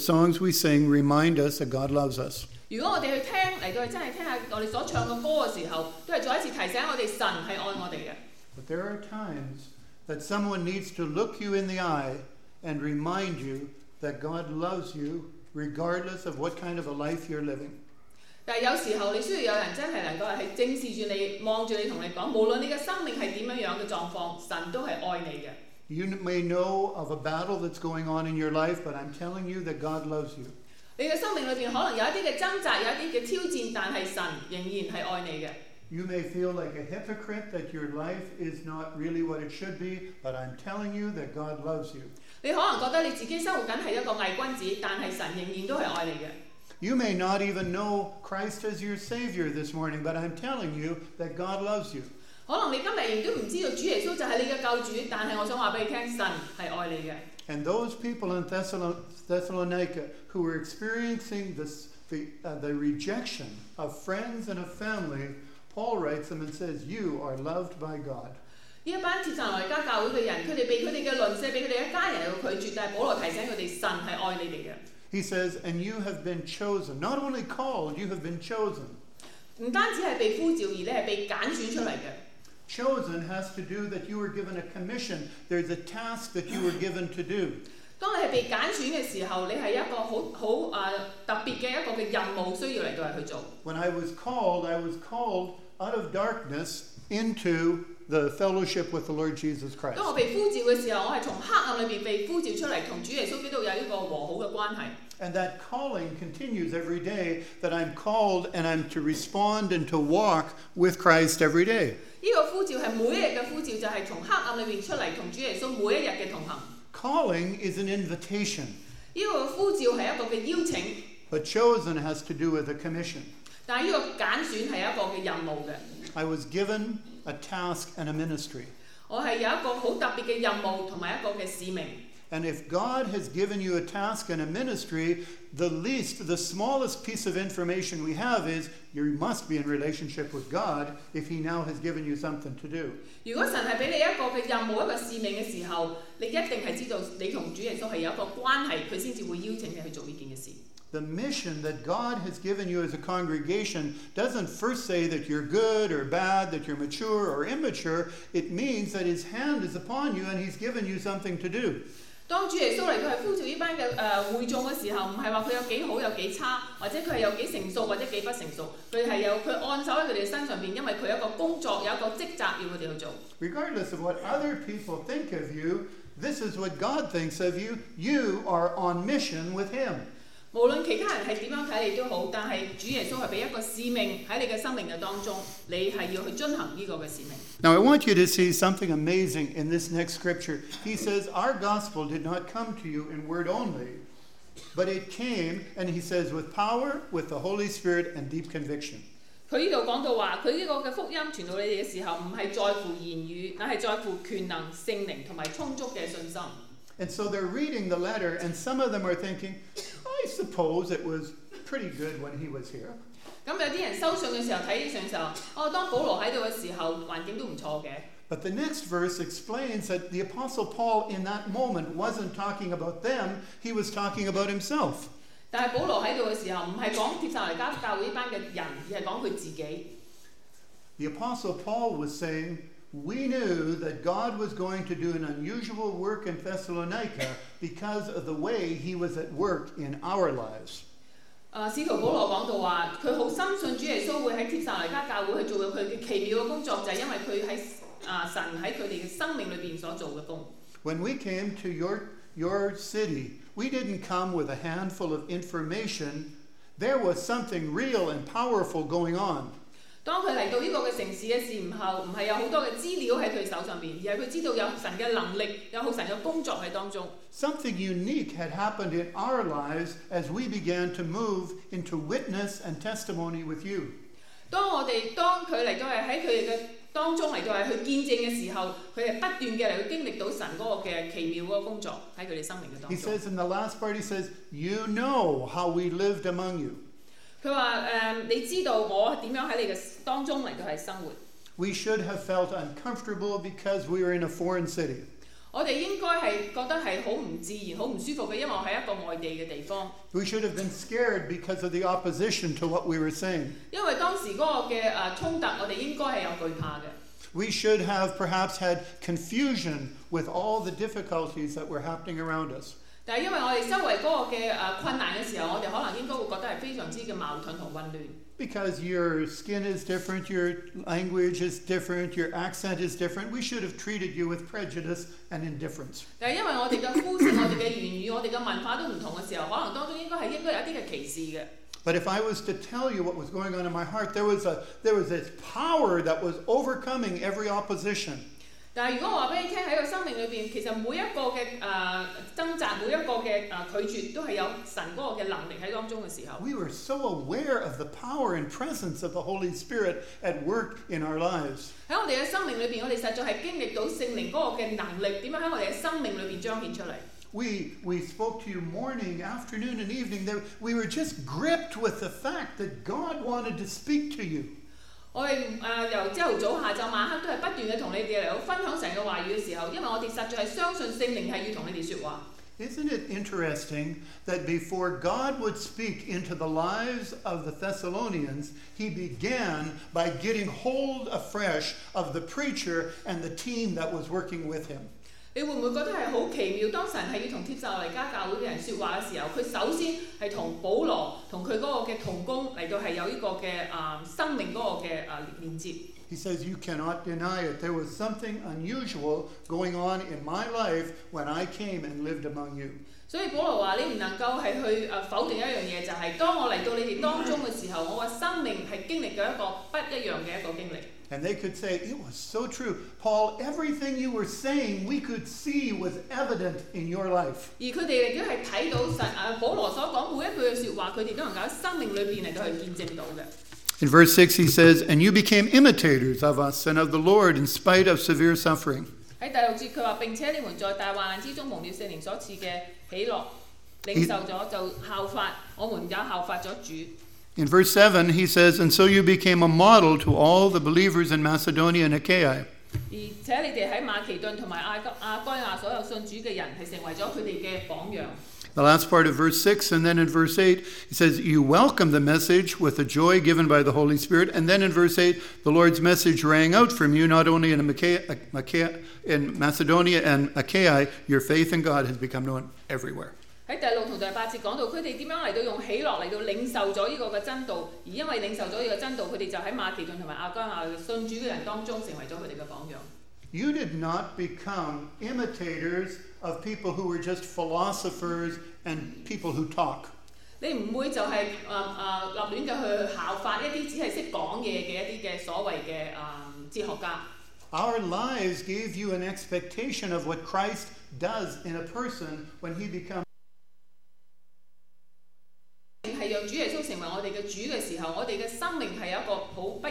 remind us that God loves us. 如果我哋去聽嚟到去真係聽下我哋所唱嘅歌嘅時候，都係再一次提醒我哋神係愛我哋嘅。 But there are times that someone needs to look you in the eye and remind you that God loves you regardless of what kind of a life you're living. 但係有時候你需要有人真係能夠係正視住你，望住你同你講，無論你嘅生命係點樣嘅狀況，神都係愛你嘅。 You may know of a battle that's going on in your life, but I'm telling you that God loves you. 你嘅生命裏邊可能有一啲嘅掙扎，有一啲嘅挑戰，但係神仍然係愛你嘅。 You may feel like a hypocrite that your life is not really what it should be, but I'm telling you that God loves you. 你可能覺得你自己生活緊係一個偽君子，但係神仍然都係愛你嘅。 You may not even know Christ as your Savior this morning, but I'm telling you that God loves you. 可能你今日亦都唔知道主耶穌就係你嘅救主，但係我想話俾你聽，神係愛你嘅。 And those people in Thessalonica who were experiencing the rejection of friends and of family, Paul writes them and says, "You are loved by God." 呢一班帖撒羅尼迦教會嘅人，佢哋被佢哋嘅鄰舍、被佢哋嘅家人嚟到拒絕，但係保羅提醒佢哋，神係愛你哋嘅。 He says, "And you have been chosen, not only called, you have been chosen." 唔單止係被呼召，而你係被揀選出嚟嘅。 Chosen has to do that you were given a commission. There's a task that you were given to do. 當你係被揀選嘅時候，你係一個好特別嘅一個嘅任務需要嚟到去做。 When I was called out of darkness into the fellowship with the Lord Jesus Christ. 當我被呼召嘅時候，我係從黑暗裏邊被呼召出嚟，同主耶穌基督有一個和好嘅關係。 And that calling continues every day, that I'm called and I'm to respond and to walk with Christ every day. 呢個呼召係每一日嘅呼召，就係從黑暗裏邊出嚟，同主耶穌每一日嘅同行。 Calling is an invitation. 呢個呼召係一個嘅邀請。 But chosen has to do with a commission. 但係呢個揀選係一個嘅任務嘅。 I was given a task and a ministry. 我係有一個好特別嘅任務同埋一個嘅使命。 And if God has given you a task and a ministry, the smallest piece of information we have is you must be in relationship with God if He now has given you something to do. 如果神係俾你一個嘅任務、一個使命嘅時候，你一定係知道你同主耶穌係有一個關係，佢先至會邀請你去做呢件嘅事。 The mission that God has given you as a congregation doesn't first say that you're good or bad, that you're mature or immature. It means that His hand is upon you and He's given you something to do. 當主耶穌嚟到係呼召呢班嘅會眾嘅時候，唔係話佢有幾好有幾差，或者佢係有幾成熟或者幾不成熟，佢按手喺佢哋身上邊，因為佢有一個工作有一個職責要佢哋去做。 Regardless of what other people think of you, this is what God thinks of you. You are on mission with Him. 無論其他人係點樣睇你都好，但係主耶穌係俾一個使命喺你嘅生命嘅當中，你係要去遵行呢個嘅使命。 Now I want you to see something amazing in this next scripture. He says, "Our gospel did not come to you in word only." But it came, and he says, with power, with the Holy Spirit, and deep conviction. 佢呢度講到話，佢呢個嘅福音傳到你哋嘅時候，唔係在乎言語，乃係在乎權能、聖靈同埋充足嘅信心。 And so they're reading the letter, and some of them are thinking, I suppose it was pretty good when he was here. 咁有啲人收信嘅時候睇起上嘅時候，當保羅喺度嘅時候，環境都唔錯嘅。 But the next verse explains that the Apostle Paul in that moment wasn't talking about them, he was talking about himself. 但係保羅喺度嘅時候，唔係講帖撒羅尼迦教會呢班嘅人，而係講佢自己。 The Apostle Paul was saying, we knew that God was going to do an unusual work in Thessalonica because of the way he was at work in our lives. 使徒保羅講到話，佢好深信主耶穌會喺帖撒羅尼迦教會去做佢嘅奇妙嘅工作，就係因為佢喺神喺佢哋嘅生命裏邊所做嘅工。 When we came to your city, we didn't come with a handful of information. There was something real and powerful going on. 當佢嚟到呢個嘅城市嘅時候，唔係有好多嘅資料喺佢手上邊，而係佢知道有神嘅能力，有好神嘅工作喺當中。 Something unique had happened in our lives as we began to move into witness and testimony with you. 當佢嚟到係喺佢哋嘅當中嚟到係去見證嘅時候，佢哋不斷嘅嚟去經歷到神嗰個嘅奇妙嗰個工作喺佢哋生命嘅當中。 He says in the last part, he says, you know how we lived among you. 佢話你知道我點樣喺你嘅當中嚟到係生活。 We should have felt uncomfortable because we were in a foreign city. 我哋應該係覺得係好唔自然、好唔舒服嘅，因為我喺一個外地嘅地方。 We should have been scared because of the opposition to what we were saying. 因為當時嗰個嘅衝突，我哋應該係有懼怕嘅。 We should have perhaps had confusion with all the difficulties that were happening around us. 但係因為我哋周圍嗰個嘅困難嘅時候，我哋可能應該會覺得係非常之嘅矛盾同混亂。 Because your skin is different, your language is different, your accent is different, we should have treated you with prejudice and indifference. 但係因為我哋嘅膚色、我哋嘅言語、我哋嘅文化都唔同嘅時候，可能當中應該有一啲嘅歧視嘅。 But if I was to tell you what was going on in my heart, there was this power that was overcoming every opposition. 但係如果我話俾你聽喺個生命裏邊，其實每一個嘅掙扎，每一個嘅拒絕，都係有神嗰個嘅能力喺當中嘅時候。 We were so aware of the power and presence of the Holy Spirit at work in our lives. 喺我哋嘅生命裏邊，我哋實在係經歷到聖靈嗰個嘅能力點樣喺我哋嘅生命裏邊彰顯出嚟。 We spoke to you morning, afternoon, and evening. We were just gripped with the fact that God wanted to speak to you. 我哋由朝頭早、下晝、晚黑都係不斷嘅同你哋嚟到分享神嘅話語嘅時候，因為我哋實在係相信聖靈係要同你哋説話。 Isn't it interesting that before God would speak into the lives of the Thessalonians, he began by getting hold afresh of the preacher and the team that was working with him? 你會唔會覺得係好奇妙？當神係要同帖撒羅尼迦教會嘅人説話嘅時候，佢首先係同保羅同佢嗰個嘅同工嚟到係有呢個嘅生命嗰個嘅連結。 He says, you cannot deny it. There was something unusual going on in my life when I came and lived among you. 所以保羅話：你唔能夠係去否定一樣嘢，就係當我嚟到你哋當中嘅時候，我嘅生命係經歷咗一個不一樣嘅一個經歷。 And they could say, it was so true. Paul, everything you were saying, we could see was evident in your life. 而佢哋亦都係睇到神保羅所講每一句嘅説話，佢哋都能夠喺生命裏邊嚟到去見證到嘅。 In verse 6 he says, and you became imitators of us and of the Lord in spite of severe suffering. 喺第6節佢話：並且你們在大患難之中蒙了聖靈所賜嘅喜樂，領受咗就效法，我們也效法咗主。 In verse 7 he says, and so you became a model to all the believers in Macedonia and Achaia. 而且你哋喺馬其頓同埋亞該亞所有信主嘅人係成為咗佢哋嘅榜樣。 The last part of verse 6, and then in verse 8, he says, you welcome the message with the joy given by the Holy Spirit. And then in verse 8, the Lord's message rang out from you, not only in Macedonia and Achaia, your faith in God has become known everywhere. 喺第6同第8節講到佢哋點樣嚟到用喜樂嚟到領受咗呢個嘅真道，而因為領受咗呢個真道，佢哋就喺馬其頓同埋亞該亞信主嘅人當中成為咗佢哋嘅榜樣。 You did not become imitators of people who were just philosophers and people who talk. 你唔會就係立亂嘅去效法一啲只係識講嘢嘅一啲嘅所謂嘅哲學家。 Our lives gave you an expectation of what Christ does in a person when he becomes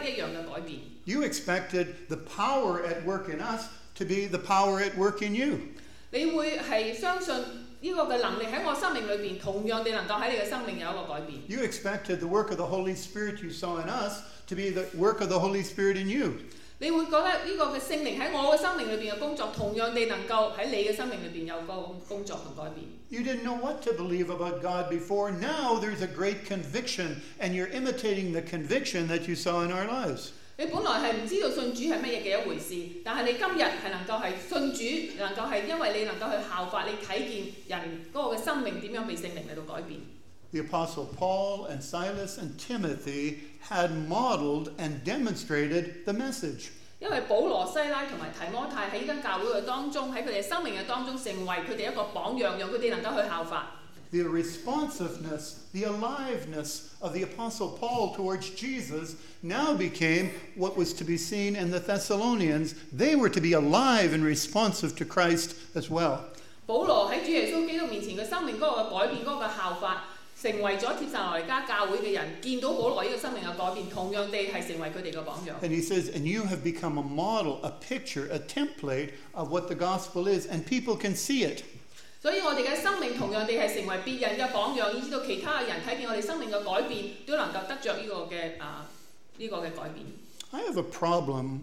一樣嘅改變。 You expected the power at work in us to be the power at work in you. 你會係相信呢個嘅能力喺我生命裏邊，同樣地能夠喺你嘅生命有一個改變。 You expected the work of the Holy Spirit you saw in us to be the work of the Holy Spirit in you. 你會覺得呢個嘅聖靈喺我嘅生命裏邊嘅工作，同樣地能夠喺你嘅生命裏邊有個工作同改變。 You didn't know what to believe about God before. Now there's a great conviction, and you're imitating the conviction that you saw in our lives. 你本來係唔知道信主係乜嘢嘅一回事，但係你今日係能夠係信主，能夠係因為你能夠去效法，你睇見人嗰個嘅生命點樣被聖靈嚟到改變。 The Apostle Paul and Silas and Timothy had modeled and demonstrated the message. 因為保羅、西拉同埋提摩太喺呢間教會嘅當中，喺佢哋生命嘅當中成為佢哋一個榜樣，讓佢哋能夠去效法。 The responsiveness, the aliveness of the Apostle Paul towards Jesus now became what was to be seen in the Thessalonians. They were to be alive and responsive to Christ as well. 保羅喺主耶穌基督面前嘅生命嗰個改變，嗰個效法，成為咗帖撒羅尼迦教會嘅人見到保羅呢個生命嘅改變，同樣地係成為佢哋嘅榜樣。 And he says, and you have become a model, a picture, a template of what the gospel is, and people can see it. 所以我哋嘅生命同樣地係成為別人嘅榜樣，以至到其他嘅人睇見我哋生命嘅改變，都能夠得着呢個嘅改變。 I have a problem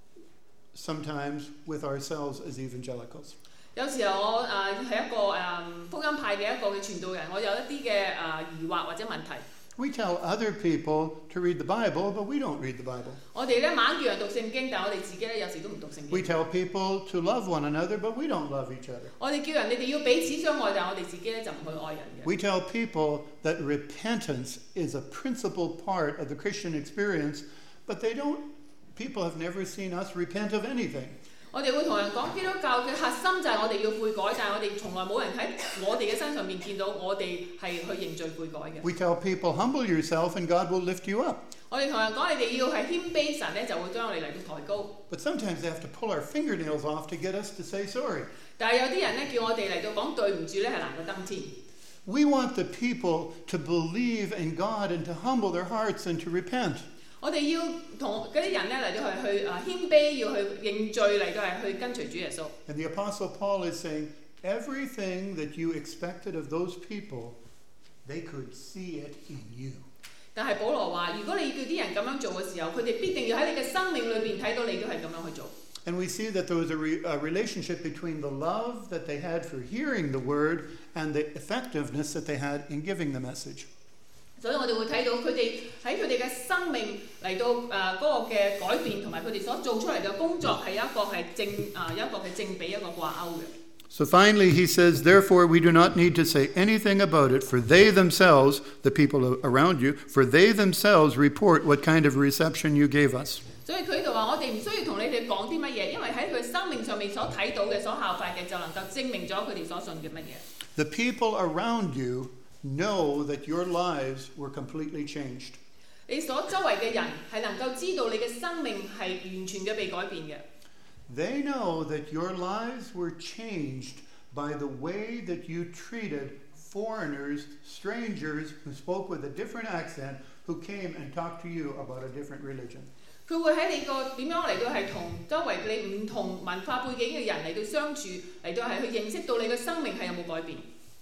sometimes with ourselves as evangelicals. 有時候我係一個福音派嘅一個嘅傳道人，我有一啲嘅疑惑或者問題。 We tell other people to read the Bible, but we don't read the Bible. 我哋咧猛叫人讀聖經，但係我哋自己咧有時都唔讀聖經。 We tell people to love one another, but we don't love each other. 我哋叫人你哋要彼此相愛，但係我哋自己咧就唔去愛人嘅。 We tell people that repentance is a principal part of the Christian experience, but people have never seen us repent of anything. 我哋會同人講基督教嘅核心就係我哋要悔改，但係我哋從來冇人喺我哋嘅身上面見到我哋係去認罪悔改嘅。 We tell people, humble yourself and God will lift you up. 我哋同人講你哋要係謙卑，神咧就會將我哋嚟到抬高。 But sometimes they have to pull our fingernails off to get us to say sorry. 但係有啲人咧叫我哋嚟到講對唔住咧係難過登天。 We want the people to believe in God and to humble their hearts and to repent. 我哋要同嗰啲人咧嚟到係去謙卑，要去認罪，嚟到係去跟隨主耶穌。 And the Apostle Paul is saying, everything that you expected of those people, they could see it in you. 但係保羅話，如果你叫啲人咁樣做嘅時候，佢哋必定要喺你嘅生命裏邊睇到你都係咁樣去做。 And we see that there was a relationship between the love that they had for hearing the word and the effectiveness that they had in giving the message. 所以我哋會睇到佢哋喺佢哋嘅生命嚟到嗰個嘅改變，同埋佢哋所做出嚟嘅工作係一個係正比一個掛鈎嘅。 So finally he says, therefore we do not need to say anything about it, for they themselves, the people around you, for they themselves report what kind of reception you gave us. 所以佢呢度話：我哋唔需要同你哋講啲乜嘢，因為喺佢生命上面所睇到嘅、所效法嘅，就能夠證明咗佢哋所信嘅乜嘢。 The people around you know that your lives were completely changed. 你所周圍嘅人係能夠知道你嘅生命係完全嘅被改變嘅。 They know that your lives were changed by the way that you treated foreigners, strangers who spoke with a different accent, who came and talked to you about a different religion. 佢會喺你個點樣嚟到係同周圍你唔同文化背景嘅人嚟到相處，嚟到係去認識到你嘅生命係有冇改變。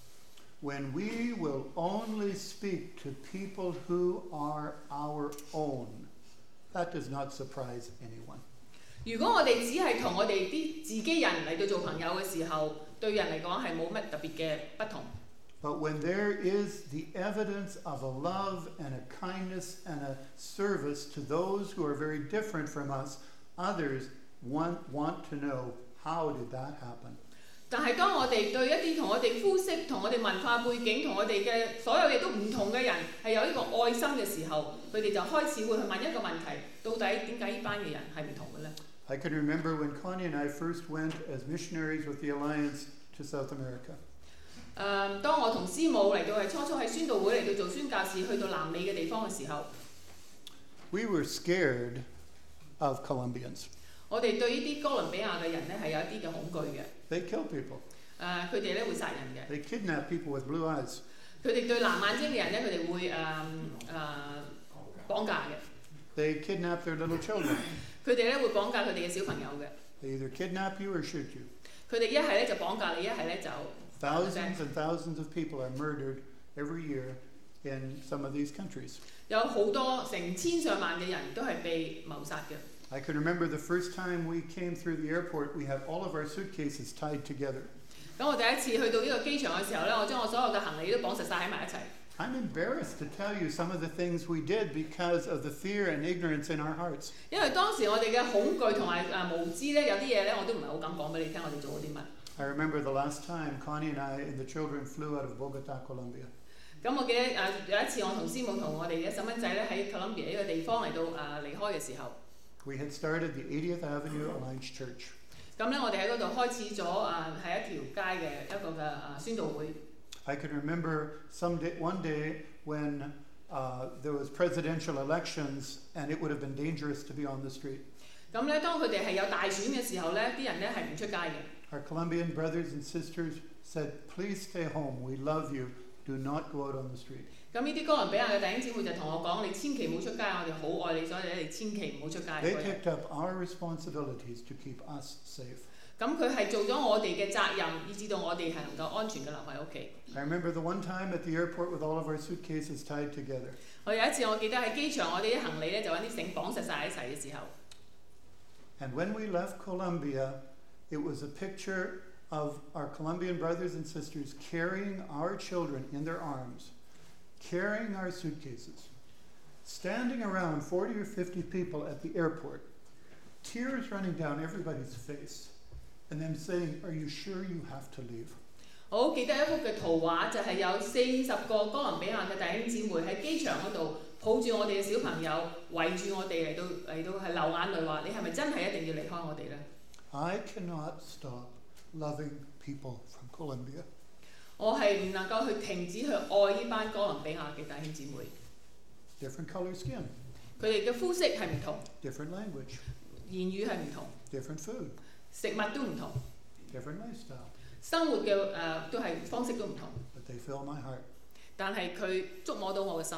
When we will only speak to people who are our own, that does not surprise anyone. 如果我哋只係同我哋啲自己人嚟到做朋友嘅時候，對人嚟講係冇乜特別嘅不同。 But when there is the evidence of a love and a kindness and a service to those who are very different from us, others want to know, how did that happen? 但係當我哋對一啲同我哋膚色、同我哋文化背景、同我哋嘅所有嘢都唔同嘅人係有呢個愛心嘅時候，佢哋就開始會去問一個問題：到底點解呢班嘅人係唔同嘅呢？ I can remember when Connie and I first went as missionaries with the Alliance to South America. 當我同師母嚟到係初喺宣道會嚟到做宣教士，去到南美嘅地方嘅時候 We were scared of Colombians. 我哋對呢啲哥倫比亞嘅人咧係有一啲嘅恐懼嘅。 They kill people. 佢哋咧會殺人嘅。 They kidnap people with blue eyes. 佢哋對藍眼睛嘅人咧，佢哋會綁架嘅。 they kidnap their little children. 佢哋咧會綁架佢哋嘅小朋友嘅。 They either kidnap you or shoot you. 佢哋一係咧就綁架你，一係咧就 Thousands and thousands of people are murdered every year in some of these countries. 有好多成千上萬嘅人都係被謀殺嘅。 I can remember the first time we came through the airport, we had all of our suitcases tied together. 咁我第一次去到呢個機場嘅時候咧，我將我所有嘅行李都綁實晒喺埋一齊。 I'm embarrassed to tell you some of the things we did because of the fear and ignorance in our hearts. 因為當時我哋嘅恐懼同埋無知咧，有啲嘢咧我都唔係好敢講俾你聽，我哋做咗啲乜。 I remember the last time Connie and I and the children flew out of Bogota, Colombia. 咁我記得有一次我同師母同我哋嘅細蚊仔咧喺 Colombia 呢個地方嚟到離開嘅時候。 We had started the 80th Avenue Alliance Church. 咁咧，我哋喺嗰度開始咗係一條街嘅一個嘅宣道會。 I can remember one day when there was presidential elections and it would have been dangerous to be on the street. 咁咧，當佢哋係有大選嘅時候咧，啲人咧係唔出街嘅。 Our Colombian brothers and sisters said, "Please stay home. We love you. Do not go out on the street." 咁呢啲哥倫比亞嘅弟兄姊妹就同我講：你千祈唔好出街，我哋好愛你，所以你哋千祈唔好出街。 They picked up our responsibilities to keep us safe. 咁佢係做咗我哋嘅責任，以至到我哋係能夠安全嘅留喺屋企。 I remember the one time at the airport with all of our suitcases tied together. 我有一次我記得喺機場，我哋啲行李咧就揾啲繩綁實晒一齊嘅時候。 And when we left Colombia, it was a picture of our Colombian brothers and sisters carrying our children in their arms, carrying our suitcases, standing around 40 or 50 people at the airport, tears running down everybody's face, and them saying, "Are you sure you have to leave?" 我好記得一幅嘅圖畫，就係有40個哥倫比亞嘅弟兄姊妹喺機場嗰度抱住我哋嘅小朋友，圍住我哋嚟到係流眼淚話：你係咪真係一定要離開我哋呢？ I cannot stop loving people from Colombia. 我係唔能夠去停止去愛呢班哥倫比亞嘅弟兄姊妹。 Different color skin. 佢哋嘅膚色係唔同。 Different language. 言語係唔同。 Different food. 食物都唔同。 Different lifestyle. 生活嘅都係方式都唔同。 But they fill my heart. 但係佢觸摸到我嘅心。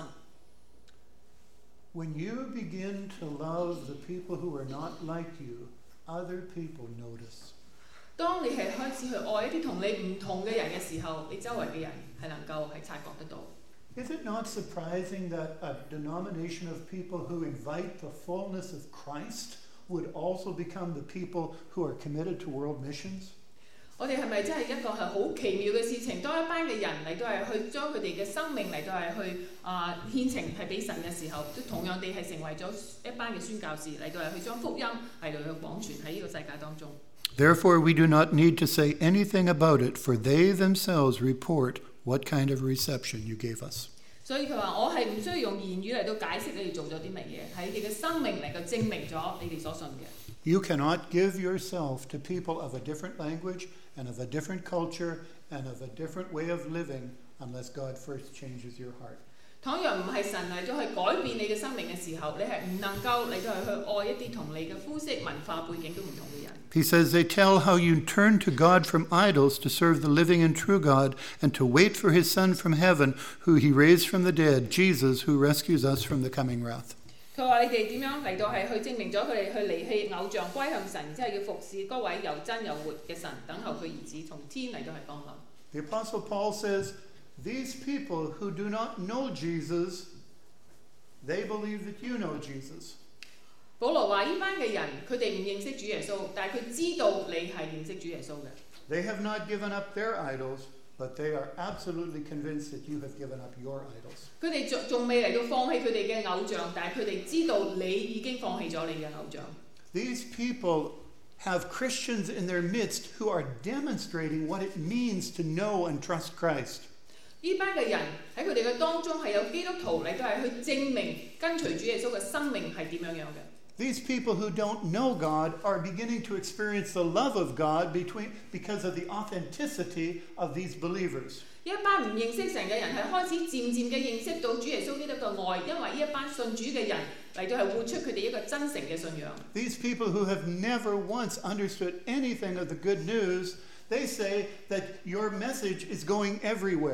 When you begin to love the people who are not like you, other people notice. 當你係開始去愛一啲同你唔同嘅人嘅時候，你周圍嘅人係能夠係察覺得到。 Is it not surprising that a denomination of people who invite the fullness of Christ would also become the people who are committed to world missions? 我哋係咪真係一個係好奇妙嘅事情？當一班嘅人嚟到係去將佢哋嘅生命嚟到係去獻呈係俾神嘅時候，都同樣地係成為咗一班嘅宣教士嚟到係去將福音係嚟去廣傳喺呢個世界當中。 Therefore, we do not need to say anything about it, for they themselves report what kind of reception you gave us. 所以佢話：我係唔需要用言語嚟到解釋你哋做咗啲乜嘢，係你哋嘅生命嚟到證明咗你哋所信嘅。 You cannot give yourself to people of a different language and of a different culture and of a different way of living unless God first changes your heart. 倘若唔係神嚟到去改變你嘅生命嘅時候，你係唔能夠嚟到去愛一啲同你嘅膚色、文化背景都唔同嘅人。 He says they tell how you turn to God from idols to serve the living and true God and to wait for his Son from heaven, who he raised from the dead, Jesus, who rescues us from the coming wrath. 佢話：你哋點樣嚟到係去證明咗佢哋去離棄偶像，歸向神，然之後要服侍嗰位又真又活嘅神，等候佢兒子從天嚟到係降臨。 The Apostle Paul says, these people who do not know Jesus, they believe that you know Jesus. 保羅話：呢班嘅人，佢哋唔認識主耶穌，但係佢知道你係認識主耶穌嘅。 They have not given up their idols, but they are absolutely convinced that you have given up your idols. 佢哋仲未嚟到放棄佢哋嘅偶像，但係佢哋知道你已經放棄咗你嘅偶像。 These people have Christians in their midst who are demonstrating what it means to know and trust Christ. 呢班嘅人喺佢哋嘅當中係有基督徒嚟到係去證明跟隨主耶穌嘅生命係點樣樣嘅。 These people who don't know God are beginning to experience the love of God because of the authenticity of these believers. 一班唔認識神嘅人係開始漸漸嘅認識到主耶穌基督嘅愛，因為呢一班信主嘅人嚟到係活出佢哋一個真誠嘅信仰。 These people who have never once understood anything of the good news, they say that your message is going everywhere.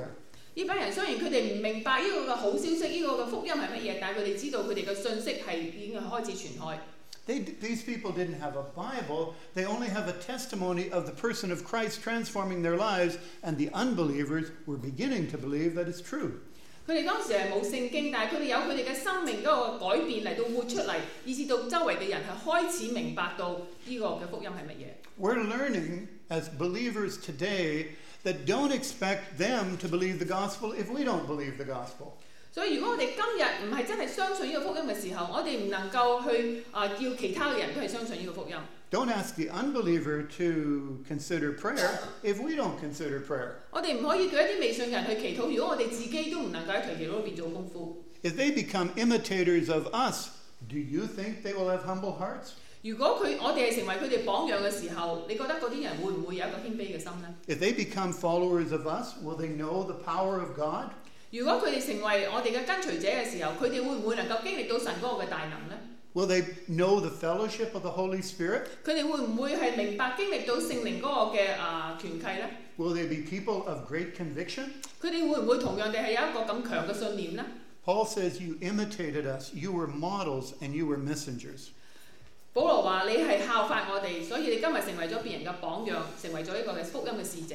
呢班人雖然佢哋唔明白呢個嘅好消息，呢個嘅福音係乜嘢，但係佢哋知道佢哋嘅信息係已經開始傳開。 These people didn't have a Bible. They only have a testimony of the person of Christ transforming their lives, and the unbelievers were beginning to believe that it's true. 佢哋當時係冇聖經，但係佢哋有佢哋嘅生命嗰個改變嚟到活出嚟，以至到周圍嘅人係開始明白到呢個嘅福音係乜嘢。 We're learning as believers today that don't expect them to believe the gospel if we don't believe the gospel. 所以如果我哋今日唔係真係相信呢個福音嘅時候，我哋唔能夠去叫其他嘅人都係相信呢個福音。 Don't ask the unbeliever to consider prayer if we don't consider prayer. 我哋唔可以叫一啲未信嘅人去祈禱，如果我哋自己都唔能夠喺祈禱裏邊做功夫。 If they become imitators of us, do you think they will have humble hearts? 如果我哋係成為佢哋榜樣嘅時候，你覺得嗰啲人會唔會有一個謙卑嘅心呢？ If they become followers of us, will they know the power of God? 如果佢哋成為我哋嘅跟隨者嘅時候，佢哋會唔會能夠經歷到神嗰個嘅大能呢？ Will they know the fellowship of the Holy Spirit? 佢哋會唔會係明白經歷到聖靈嗰個嘅團契呢？ Will they be people of great conviction? 佢哋會唔會同樣地係有一個咁強嘅信念呢？ Paul says, you imitated us, you were models, and you were messengers. 保羅話：你係效法我哋，所以你今日成為咗別人嘅榜樣，成為咗一個嘅福音嘅使者。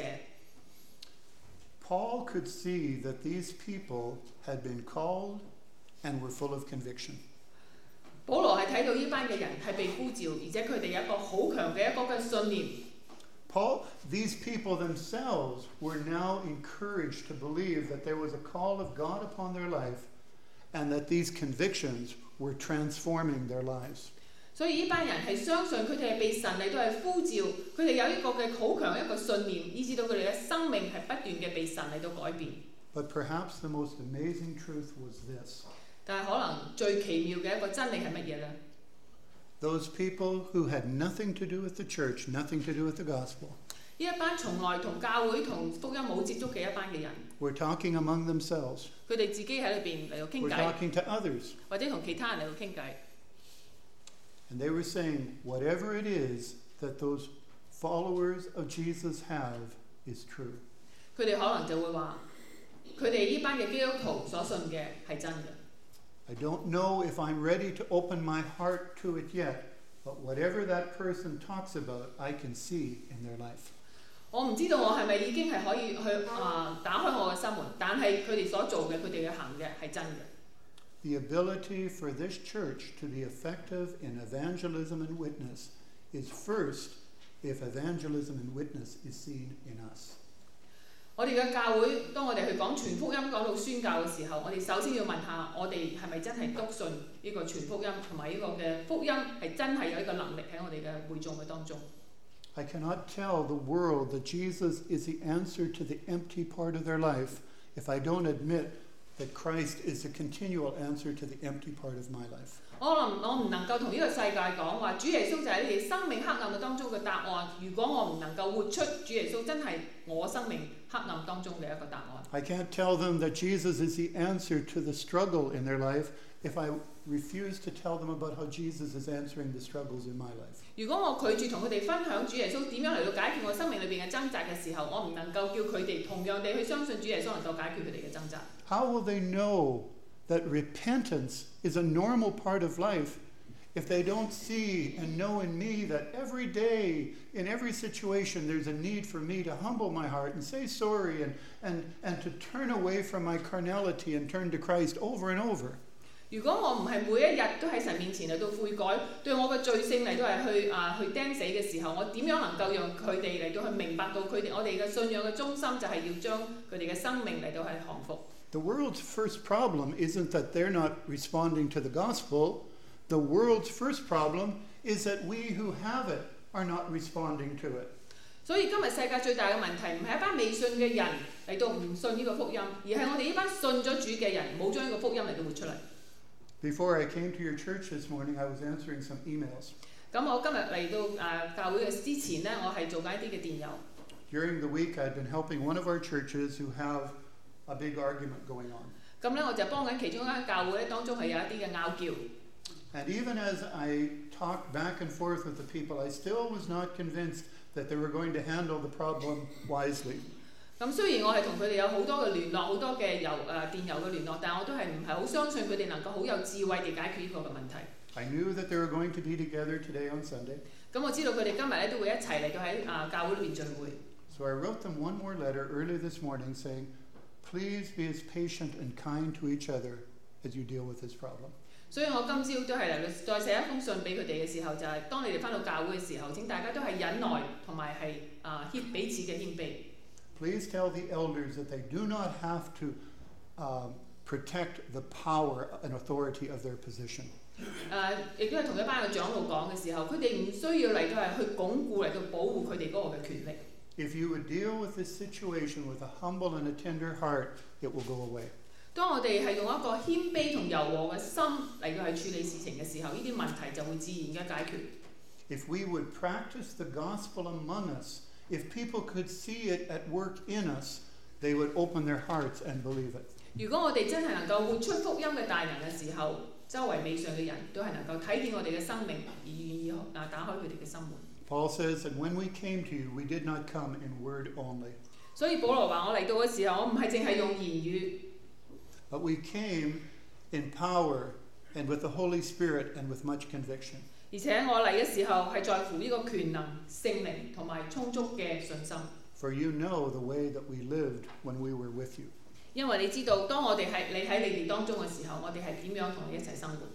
Paul could see that these people had been called and were full of conviction. 保羅係睇到呢班嘅人係被呼召，而且佢哋有一個好強嘅一個嘅信念。 These people themselves were now encouraged to believe that there was a call of God upon their life and that these convictions were transforming their lives. 所以呢班人係相信佢哋係被神嚟到係呼召，佢哋有一個嘅好強一個信念，以至到佢哋嘅生命係不斷嘅被神嚟到改變。 But perhaps the most amazing truth was this. 但係可能最奇妙嘅一個真理係乜嘢呢？ Those people who had nothing to do with the church, nothing to do with the gospel, 呢一班從來同教會同福音冇接觸嘅一班嘅人， were talking among themselves, 佢哋自己喺裏邊嚟到傾 were 偈， talking to others, 或者同其他人嚟到傾偈。 and they were saying, whatever it is that those followers of Jesus have is true. 佢哋可能就會話：佢哋呢班嘅基督徒所信嘅係真嘅。 I don't know if I'm ready to open my heart to it yet, but whatever that person talks about, I can see in their life. 我唔知道我係咪已經係可以去打開我嘅心門，但係佢哋所做嘅，佢哋嘅行嘅係真嘅。 The ability for this church to be effective in evangelism and witness is first if evangelism and witness is seen in us. 我哋嘅教會，當我哋去講傳福音、講到宣教嘅時候，我哋首先要問下，我哋係咪真係篤信呢個傳福音同埋呢個嘅福音係真係有呢個能力喺我哋嘅會眾嘅當中？ I cannot tell the world that Jesus is the answer to the empty part of their life if I don't admit that Christ is the continual answer to the empty part of my life. 我唔能夠同呢個世界講話，主耶穌就係你哋生命黑暗嘅當中嘅答案。如果我唔能夠活出主耶穌真係我生命黑暗當中嘅一個答案。 I can't tell them that Jesus is the answer to the struggle in their life if I refuse to tell them about how Jesus is answering the struggles in my life. 如果我拒絕同佢哋分享主耶穌點樣嚟到解決我生命裏邊嘅掙扎嘅時候，我唔能夠叫佢哋同樣地去相信主耶穌能夠解決佢哋嘅掙扎。 How will they know that repentance is a normal part of life if they don't see and know in me that every day, in every situation, there's a need for me to humble my heart and say sorry and to turn away from my carnality and turn to Christ over and over? 如果我唔係每一日都喺神面前嚟到悔改，對我嘅罪性嚟到係去釘死嘅時候，我點樣能夠讓佢哋嚟到去明白到我哋嘅信仰嘅中心就係要將佢哋嘅生命嚟到係降服。 The world's first problem isn't that they're not responding to the gospel. The world's first problem is that we who have it are not responding to it. 所以今日世界最大嘅問題唔係一班未信嘅人嚟到唔信呢個福音，而係我哋呢班信咗主嘅人冇將呢個福音嚟到活出嚟。 Before I came to your church this morning, I was answering some emails. 咁我今日嚟到教會嘅之前呢，我係做緊一啲嘅電郵。 During the week, I'd been helping one of our churches who have a big argument going on. 咁咧，我就幫緊其中一間教會咧，當中係有一啲嘅拗撬。 And even as I talked back and forth with the people, I still was not convinced that they were going to handle the problem wisely. 咁雖然我係同佢哋有好多嘅聯絡，好多嘅電郵嘅聯絡，但係我都係唔係好相信佢哋能夠好有智慧地解決呢個嘅問題。 I knew that they were going to be together today on Sunday. 咁我知道佢哋今日咧都會一齊嚟到喺教會裏邊聚會。 So I wrote them one more letter early this morning saying, please be as patient and kind to each other as you deal with this problem. 所以我今朝都係嚟再寫一封信俾佢哋嘅時候，就係當你哋翻到教會嘅時候，請大家都係忍耐同埋係彼此嘅謙卑。 Please tell the elders that they do not have to protect the power and authority of their position. 亦都係同一班嘅長老講嘅時候，佢哋唔需要嚟到係去鞏固嚟到保護佢哋嗰個嘅權力。 If you would deal with this situation with a humble and a tender heart, it will go away. 當我哋係用一個謙卑同柔和嘅心嚟到係處理事情嘅時候，呢啲問題就會自然嘅解決。 If we would practice the gospel among us, if people could see it at work in us, they would open their hearts and believe it. 如果我哋真係能夠活出福音嘅大能嘅時候，周圍尾上嘅人都係能夠睇見我哋嘅生命而願意打開佢哋嘅心門。 Paul says that when we came to you, we did not come in word only. 所以保羅話：我嚟到嘅時候，我唔係淨係用言語。 But we came in power and with the Holy Spirit and with much conviction. 而且我嚟嘅時候係在乎呢個權能、聖靈同埋充足嘅信心。 For you know the way that we lived when we were with you. 因為你知道，當我哋喺你哋當中嘅時候，我哋係點樣同你一齊生活。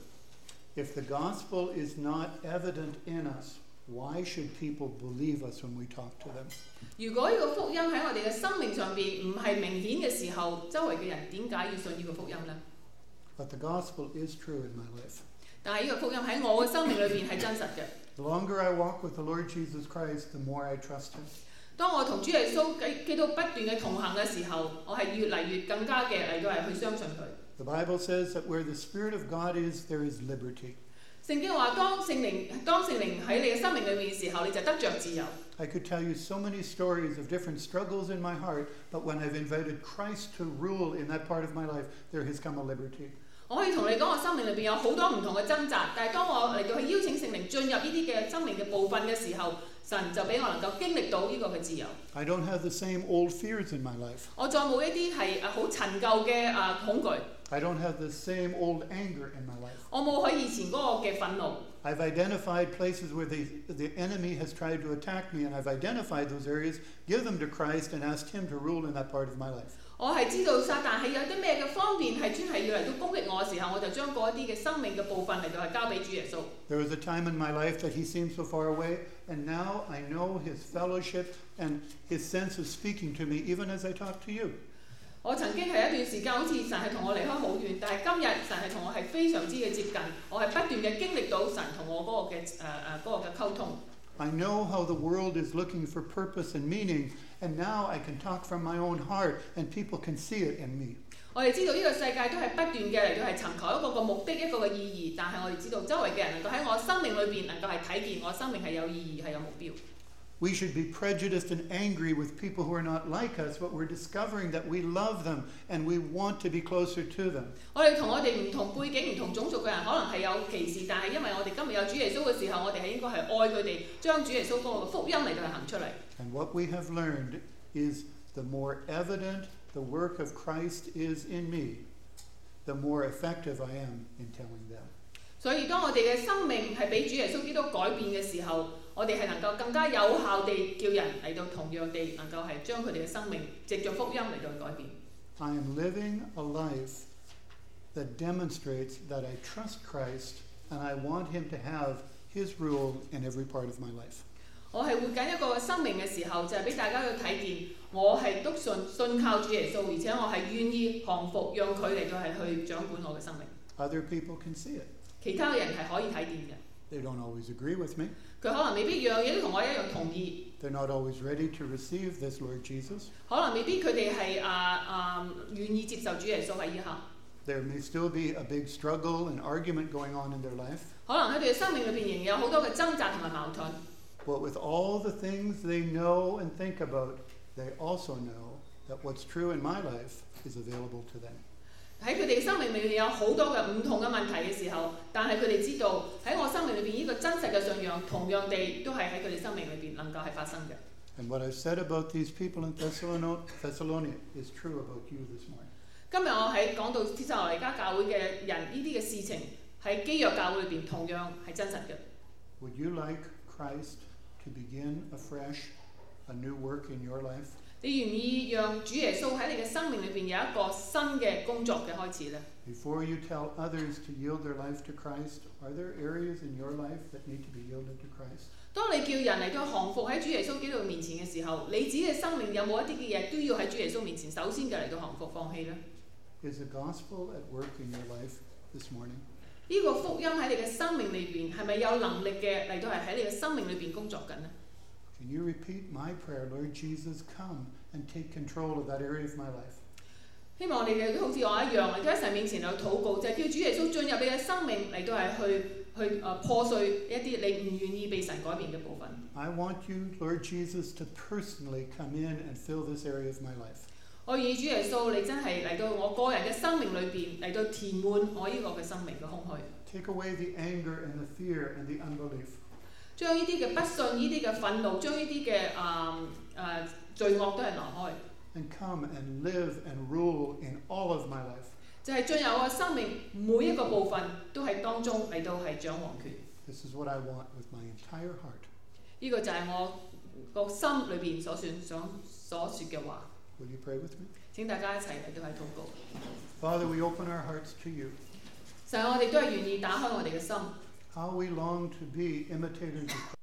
If the gospel is not evident in us, why should people believe us when we talk to them? 如果呢個福音喺我哋嘅生命上邊唔係明顯嘅時候，周圍嘅人點解要信呢個福音呢？ But the gospel is true in my life. 但係呢個福音喺我嘅生命裏邊係真實嘅。 The longer I walk with the Lord Jesus Christ, the more I trust Him. 當我同主耶穌基督不斷嘅同行嘅時候，我係越嚟越更加嘅嚟到係去相信佢。 The Bible says that where the Spirit of God is, there is liberty. 聖經話：當聖靈喺你嘅生命裏面嘅時候，你就得着自由。 I could tell you so many stories of different struggles in my heart, but when I've invited Christ to rule in that part of my life, there has come a liberty. 我可以同你講，我生命裏邊有好多唔同嘅掙扎，但係當我嚟到去邀請聖靈進入呢啲嘅生命嘅部分嘅時候，神就俾我能夠經歷到呢個嘅自由。 I don't have the same old fears in my life. 我再冇一啲係好陳舊嘅恐懼。 I don't have the same old anger in my life. 我冇佢以前嗰個嘅憤怒。 I've identified places where the enemy has tried to attack me, and I've identified those areas, give them to Christ, and asked Him to rule in that part of my life. 我係知道撒旦係有啲咩嘅方面係專係要嚟到攻擊我嘅時候，我就將嗰一啲嘅生命嘅部分嚟到係交俾主耶穌。 There was a time in my life that He seemed so far away, and now I know His fellowship and His sense of speaking to me, even as I talk to you. 我曾經係一段時間好似神係同我離開好遠，但係今日神係同我係非常之嘅接近，我係不斷嘅經歷到神同我嗰個嘅溝通。 I know how the world is looking for purpose and meaning, and now I can talk from my own heart, and people can see it in me. 我哋知道呢個世界都係不斷嘅嚟到係尋求一個嘅目的，一個嘅意義，但係我哋知道周圍嘅人能夠喺我生命裏邊能夠係睇見我生命係有意義，係有目標。 We should be prejudiced and angry with people who are not like us, but we're discovering that we love them and we want to be closer to them. 我哋同唔同背景、唔同種族嘅人可能係有歧視，但係因為我哋今日有主耶穌嘅時候，我哋係應該係愛佢哋，將主耶穌嗰個福音嚟到行出嚟。 And what we have learned is the more evident the work of Christ is in me, the more effective I am in telling them. 所以當我哋嘅生命係俾主耶穌基督改變嘅時候，我哋係能夠更加有效地叫人嚟到同樣地能夠係將佢哋嘅生命藉著福音嚟到改變。 I am living a life that demonstrates that I trust Christ and I want Him to have His rule in every part of my life. 我係活緊一個生命嘅時候，就係俾大家去睇見，我係篤信靠主耶穌，而且我係願意降服，讓佢嚟到係去掌管我嘅生命。 Other people can see it. 其他嘅人係可以睇見嘅。 They don't always agree with me. 佢可能未必樣嘢都同我一樣同意。 They're not always ready to receive this Lord Jesus. 可能未必佢哋係願意接受主耶穌喺以下。 There may still be a big struggle and argument going on in their life. 可能佢哋嘅生命裏邊仍然有好多嘅掙扎同埋矛盾。 But with all the things they know and think about, they also know that what's true in my life is available to them. 喺佢哋嘅生命裏面有好多嘅唔同嘅問題嘅時候，但係佢哋知道喺我生命裏邊呢個真實嘅信仰，同樣地都係喺佢哋生命裏邊能夠係發生嘅。 And what I've said about these people in Thessalonica is true about you this morning. 今日我喺講到帖撒羅尼迦教會嘅人呢啲嘅事情，喺基約教會裏邊同樣係真實嘅。 Would you like Christ to begin afresh a new work in your life? 你願意讓主耶穌喺你嘅生命裏邊有一個新嘅工作嘅開始呢？ Before you tell others to yield their life to Christ, are there areas in your life that need to be yielded to Christ? 當你叫人嚟到降服喺主耶穌基督面前嘅時候，你自己嘅生命有冇一啲嘅嘢都要喺主耶穌面前首先嘅嚟到降服放棄呢？ Is the gospel at work in your life this morning? 呢個福音喺你嘅生命裏邊係咪有能力嘅嚟到係喺你嘅生命裏邊工作緊呢？ Can you repeat my prayer, Lord Jesus, come and take control of that area of my life? 希望你哋都好似我一樣嚟到喺神面前有禱告，就係叫主耶穌進入你嘅生命嚟到係去破碎一啲你唔願意被神改變嘅部分。 I want you, Lord Jesus, to personally come in and fill this area of my life. 我願意主耶穌，你真係嚟到我個人嘅生命裏邊嚟到填滿我呢個嘅生命嘅空虛。 Take away the anger and the fear and the unbelief. 將呢啲嘅不信、呢啲嘅憤怒、將呢啲嘅罪惡都係挪開。 And come and live and rule in all of my life. 就係進入我嘅生命每一個部分都係當中嚟到係掌王權。 This is what I want with my entire heart. 呢個就係我個心裏邊所說嘅話。 Will you pray with me? 請大家一齊嚟到係禱告。 Father, we open our hearts to you. 神，我哋都係願意打開我哋嘅心。 How we long to be imitators of Christ.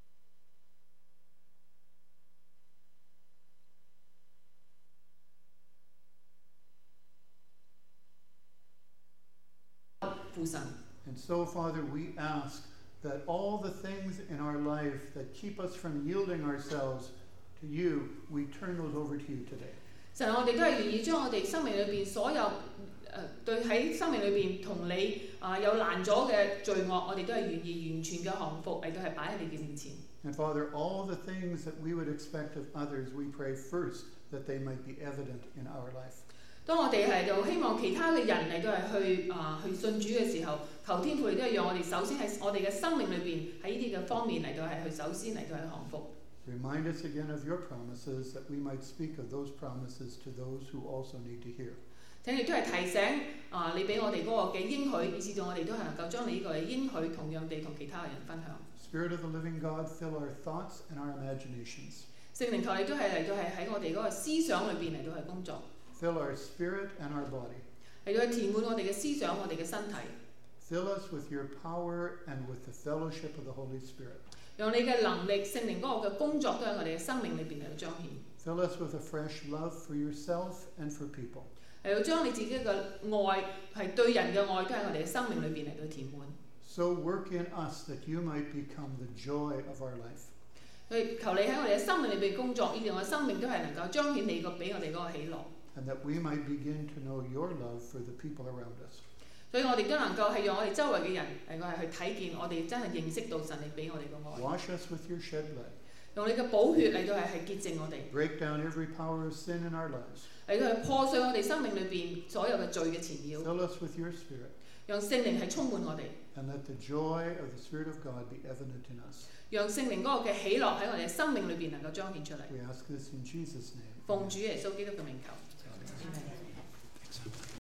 父神。 And so, Father, we ask that all the things in our life that keep us from yielding ourselves to you, we turn those over to you today. 神，我哋都係願意將我哋生命裏邊所有對喺生命裏邊同你有攔阻嘅罪惡，我哋都係願意完全嘅降服嚟到係擺喺你嘅面前。 And Father, all the things that we would expect of others, we pray first that they might be evident in our life. 當我哋係度希望其他嘅人嚟到係去信主嘅時候，求天父亦都係讓我哋首先喺我哋嘅生命裏邊喺呢啲嘅方面嚟到係去首先嚟到係降服。 Remind us again of your promises that we might speak of those promises to those who also need to hear. 請你都係提醒你俾我哋嗰個嘅應許，以至到我哋都係能夠將你呢個嘅應許同樣地同其他嘅人分享。 Spirit of the living God, fill our thoughts and our imaginations. 聖靈求你都係嚟到係喺我哋嗰個思想裏邊嚟到係工作。 Fill our spirit and our body. 嚟到填滿我哋嘅思想，我哋嘅身體。 Fill us with your power and with the fellowship of the Holy Spirit. 讓你嘅能力、聖靈嗰個嘅工作都喺我哋嘅生命裏邊嚟到彰顯。 Fill us with a fresh love for yourself and for people. 嚟到將你自己嘅愛係對人嘅愛，都喺我哋嘅生命裏邊嚟到填滿。 So work in us that you might become the joy of our life. 求你喺我哋嘅生命裏邊工作，以至我嘅生命都係能夠彰顯你個俾我哋嗰個喜樂。 And that we might begin to know your love for the people around us. 所以我哋都能夠係讓我哋周圍嘅人嚟到係去睇見，我哋真係認識到神你俾我哋嘅愛。 Wash us with your shed blood. 用你嘅寶血嚟到係潔淨我哋。 Break down every power of sin in our lives. 嚟到係破碎我哋生命裏邊所有嘅罪嘅纏繞。 Fill us with your spirit. 讓聖靈係充滿我哋。 And let the joy of the Spirit of God be evident in us. 讓聖靈嗰個嘅喜樂喺我哋嘅生命裏邊能夠彰顯出嚟。 We ask this in Jesus' name. 奉主耶穌基督嘅名求。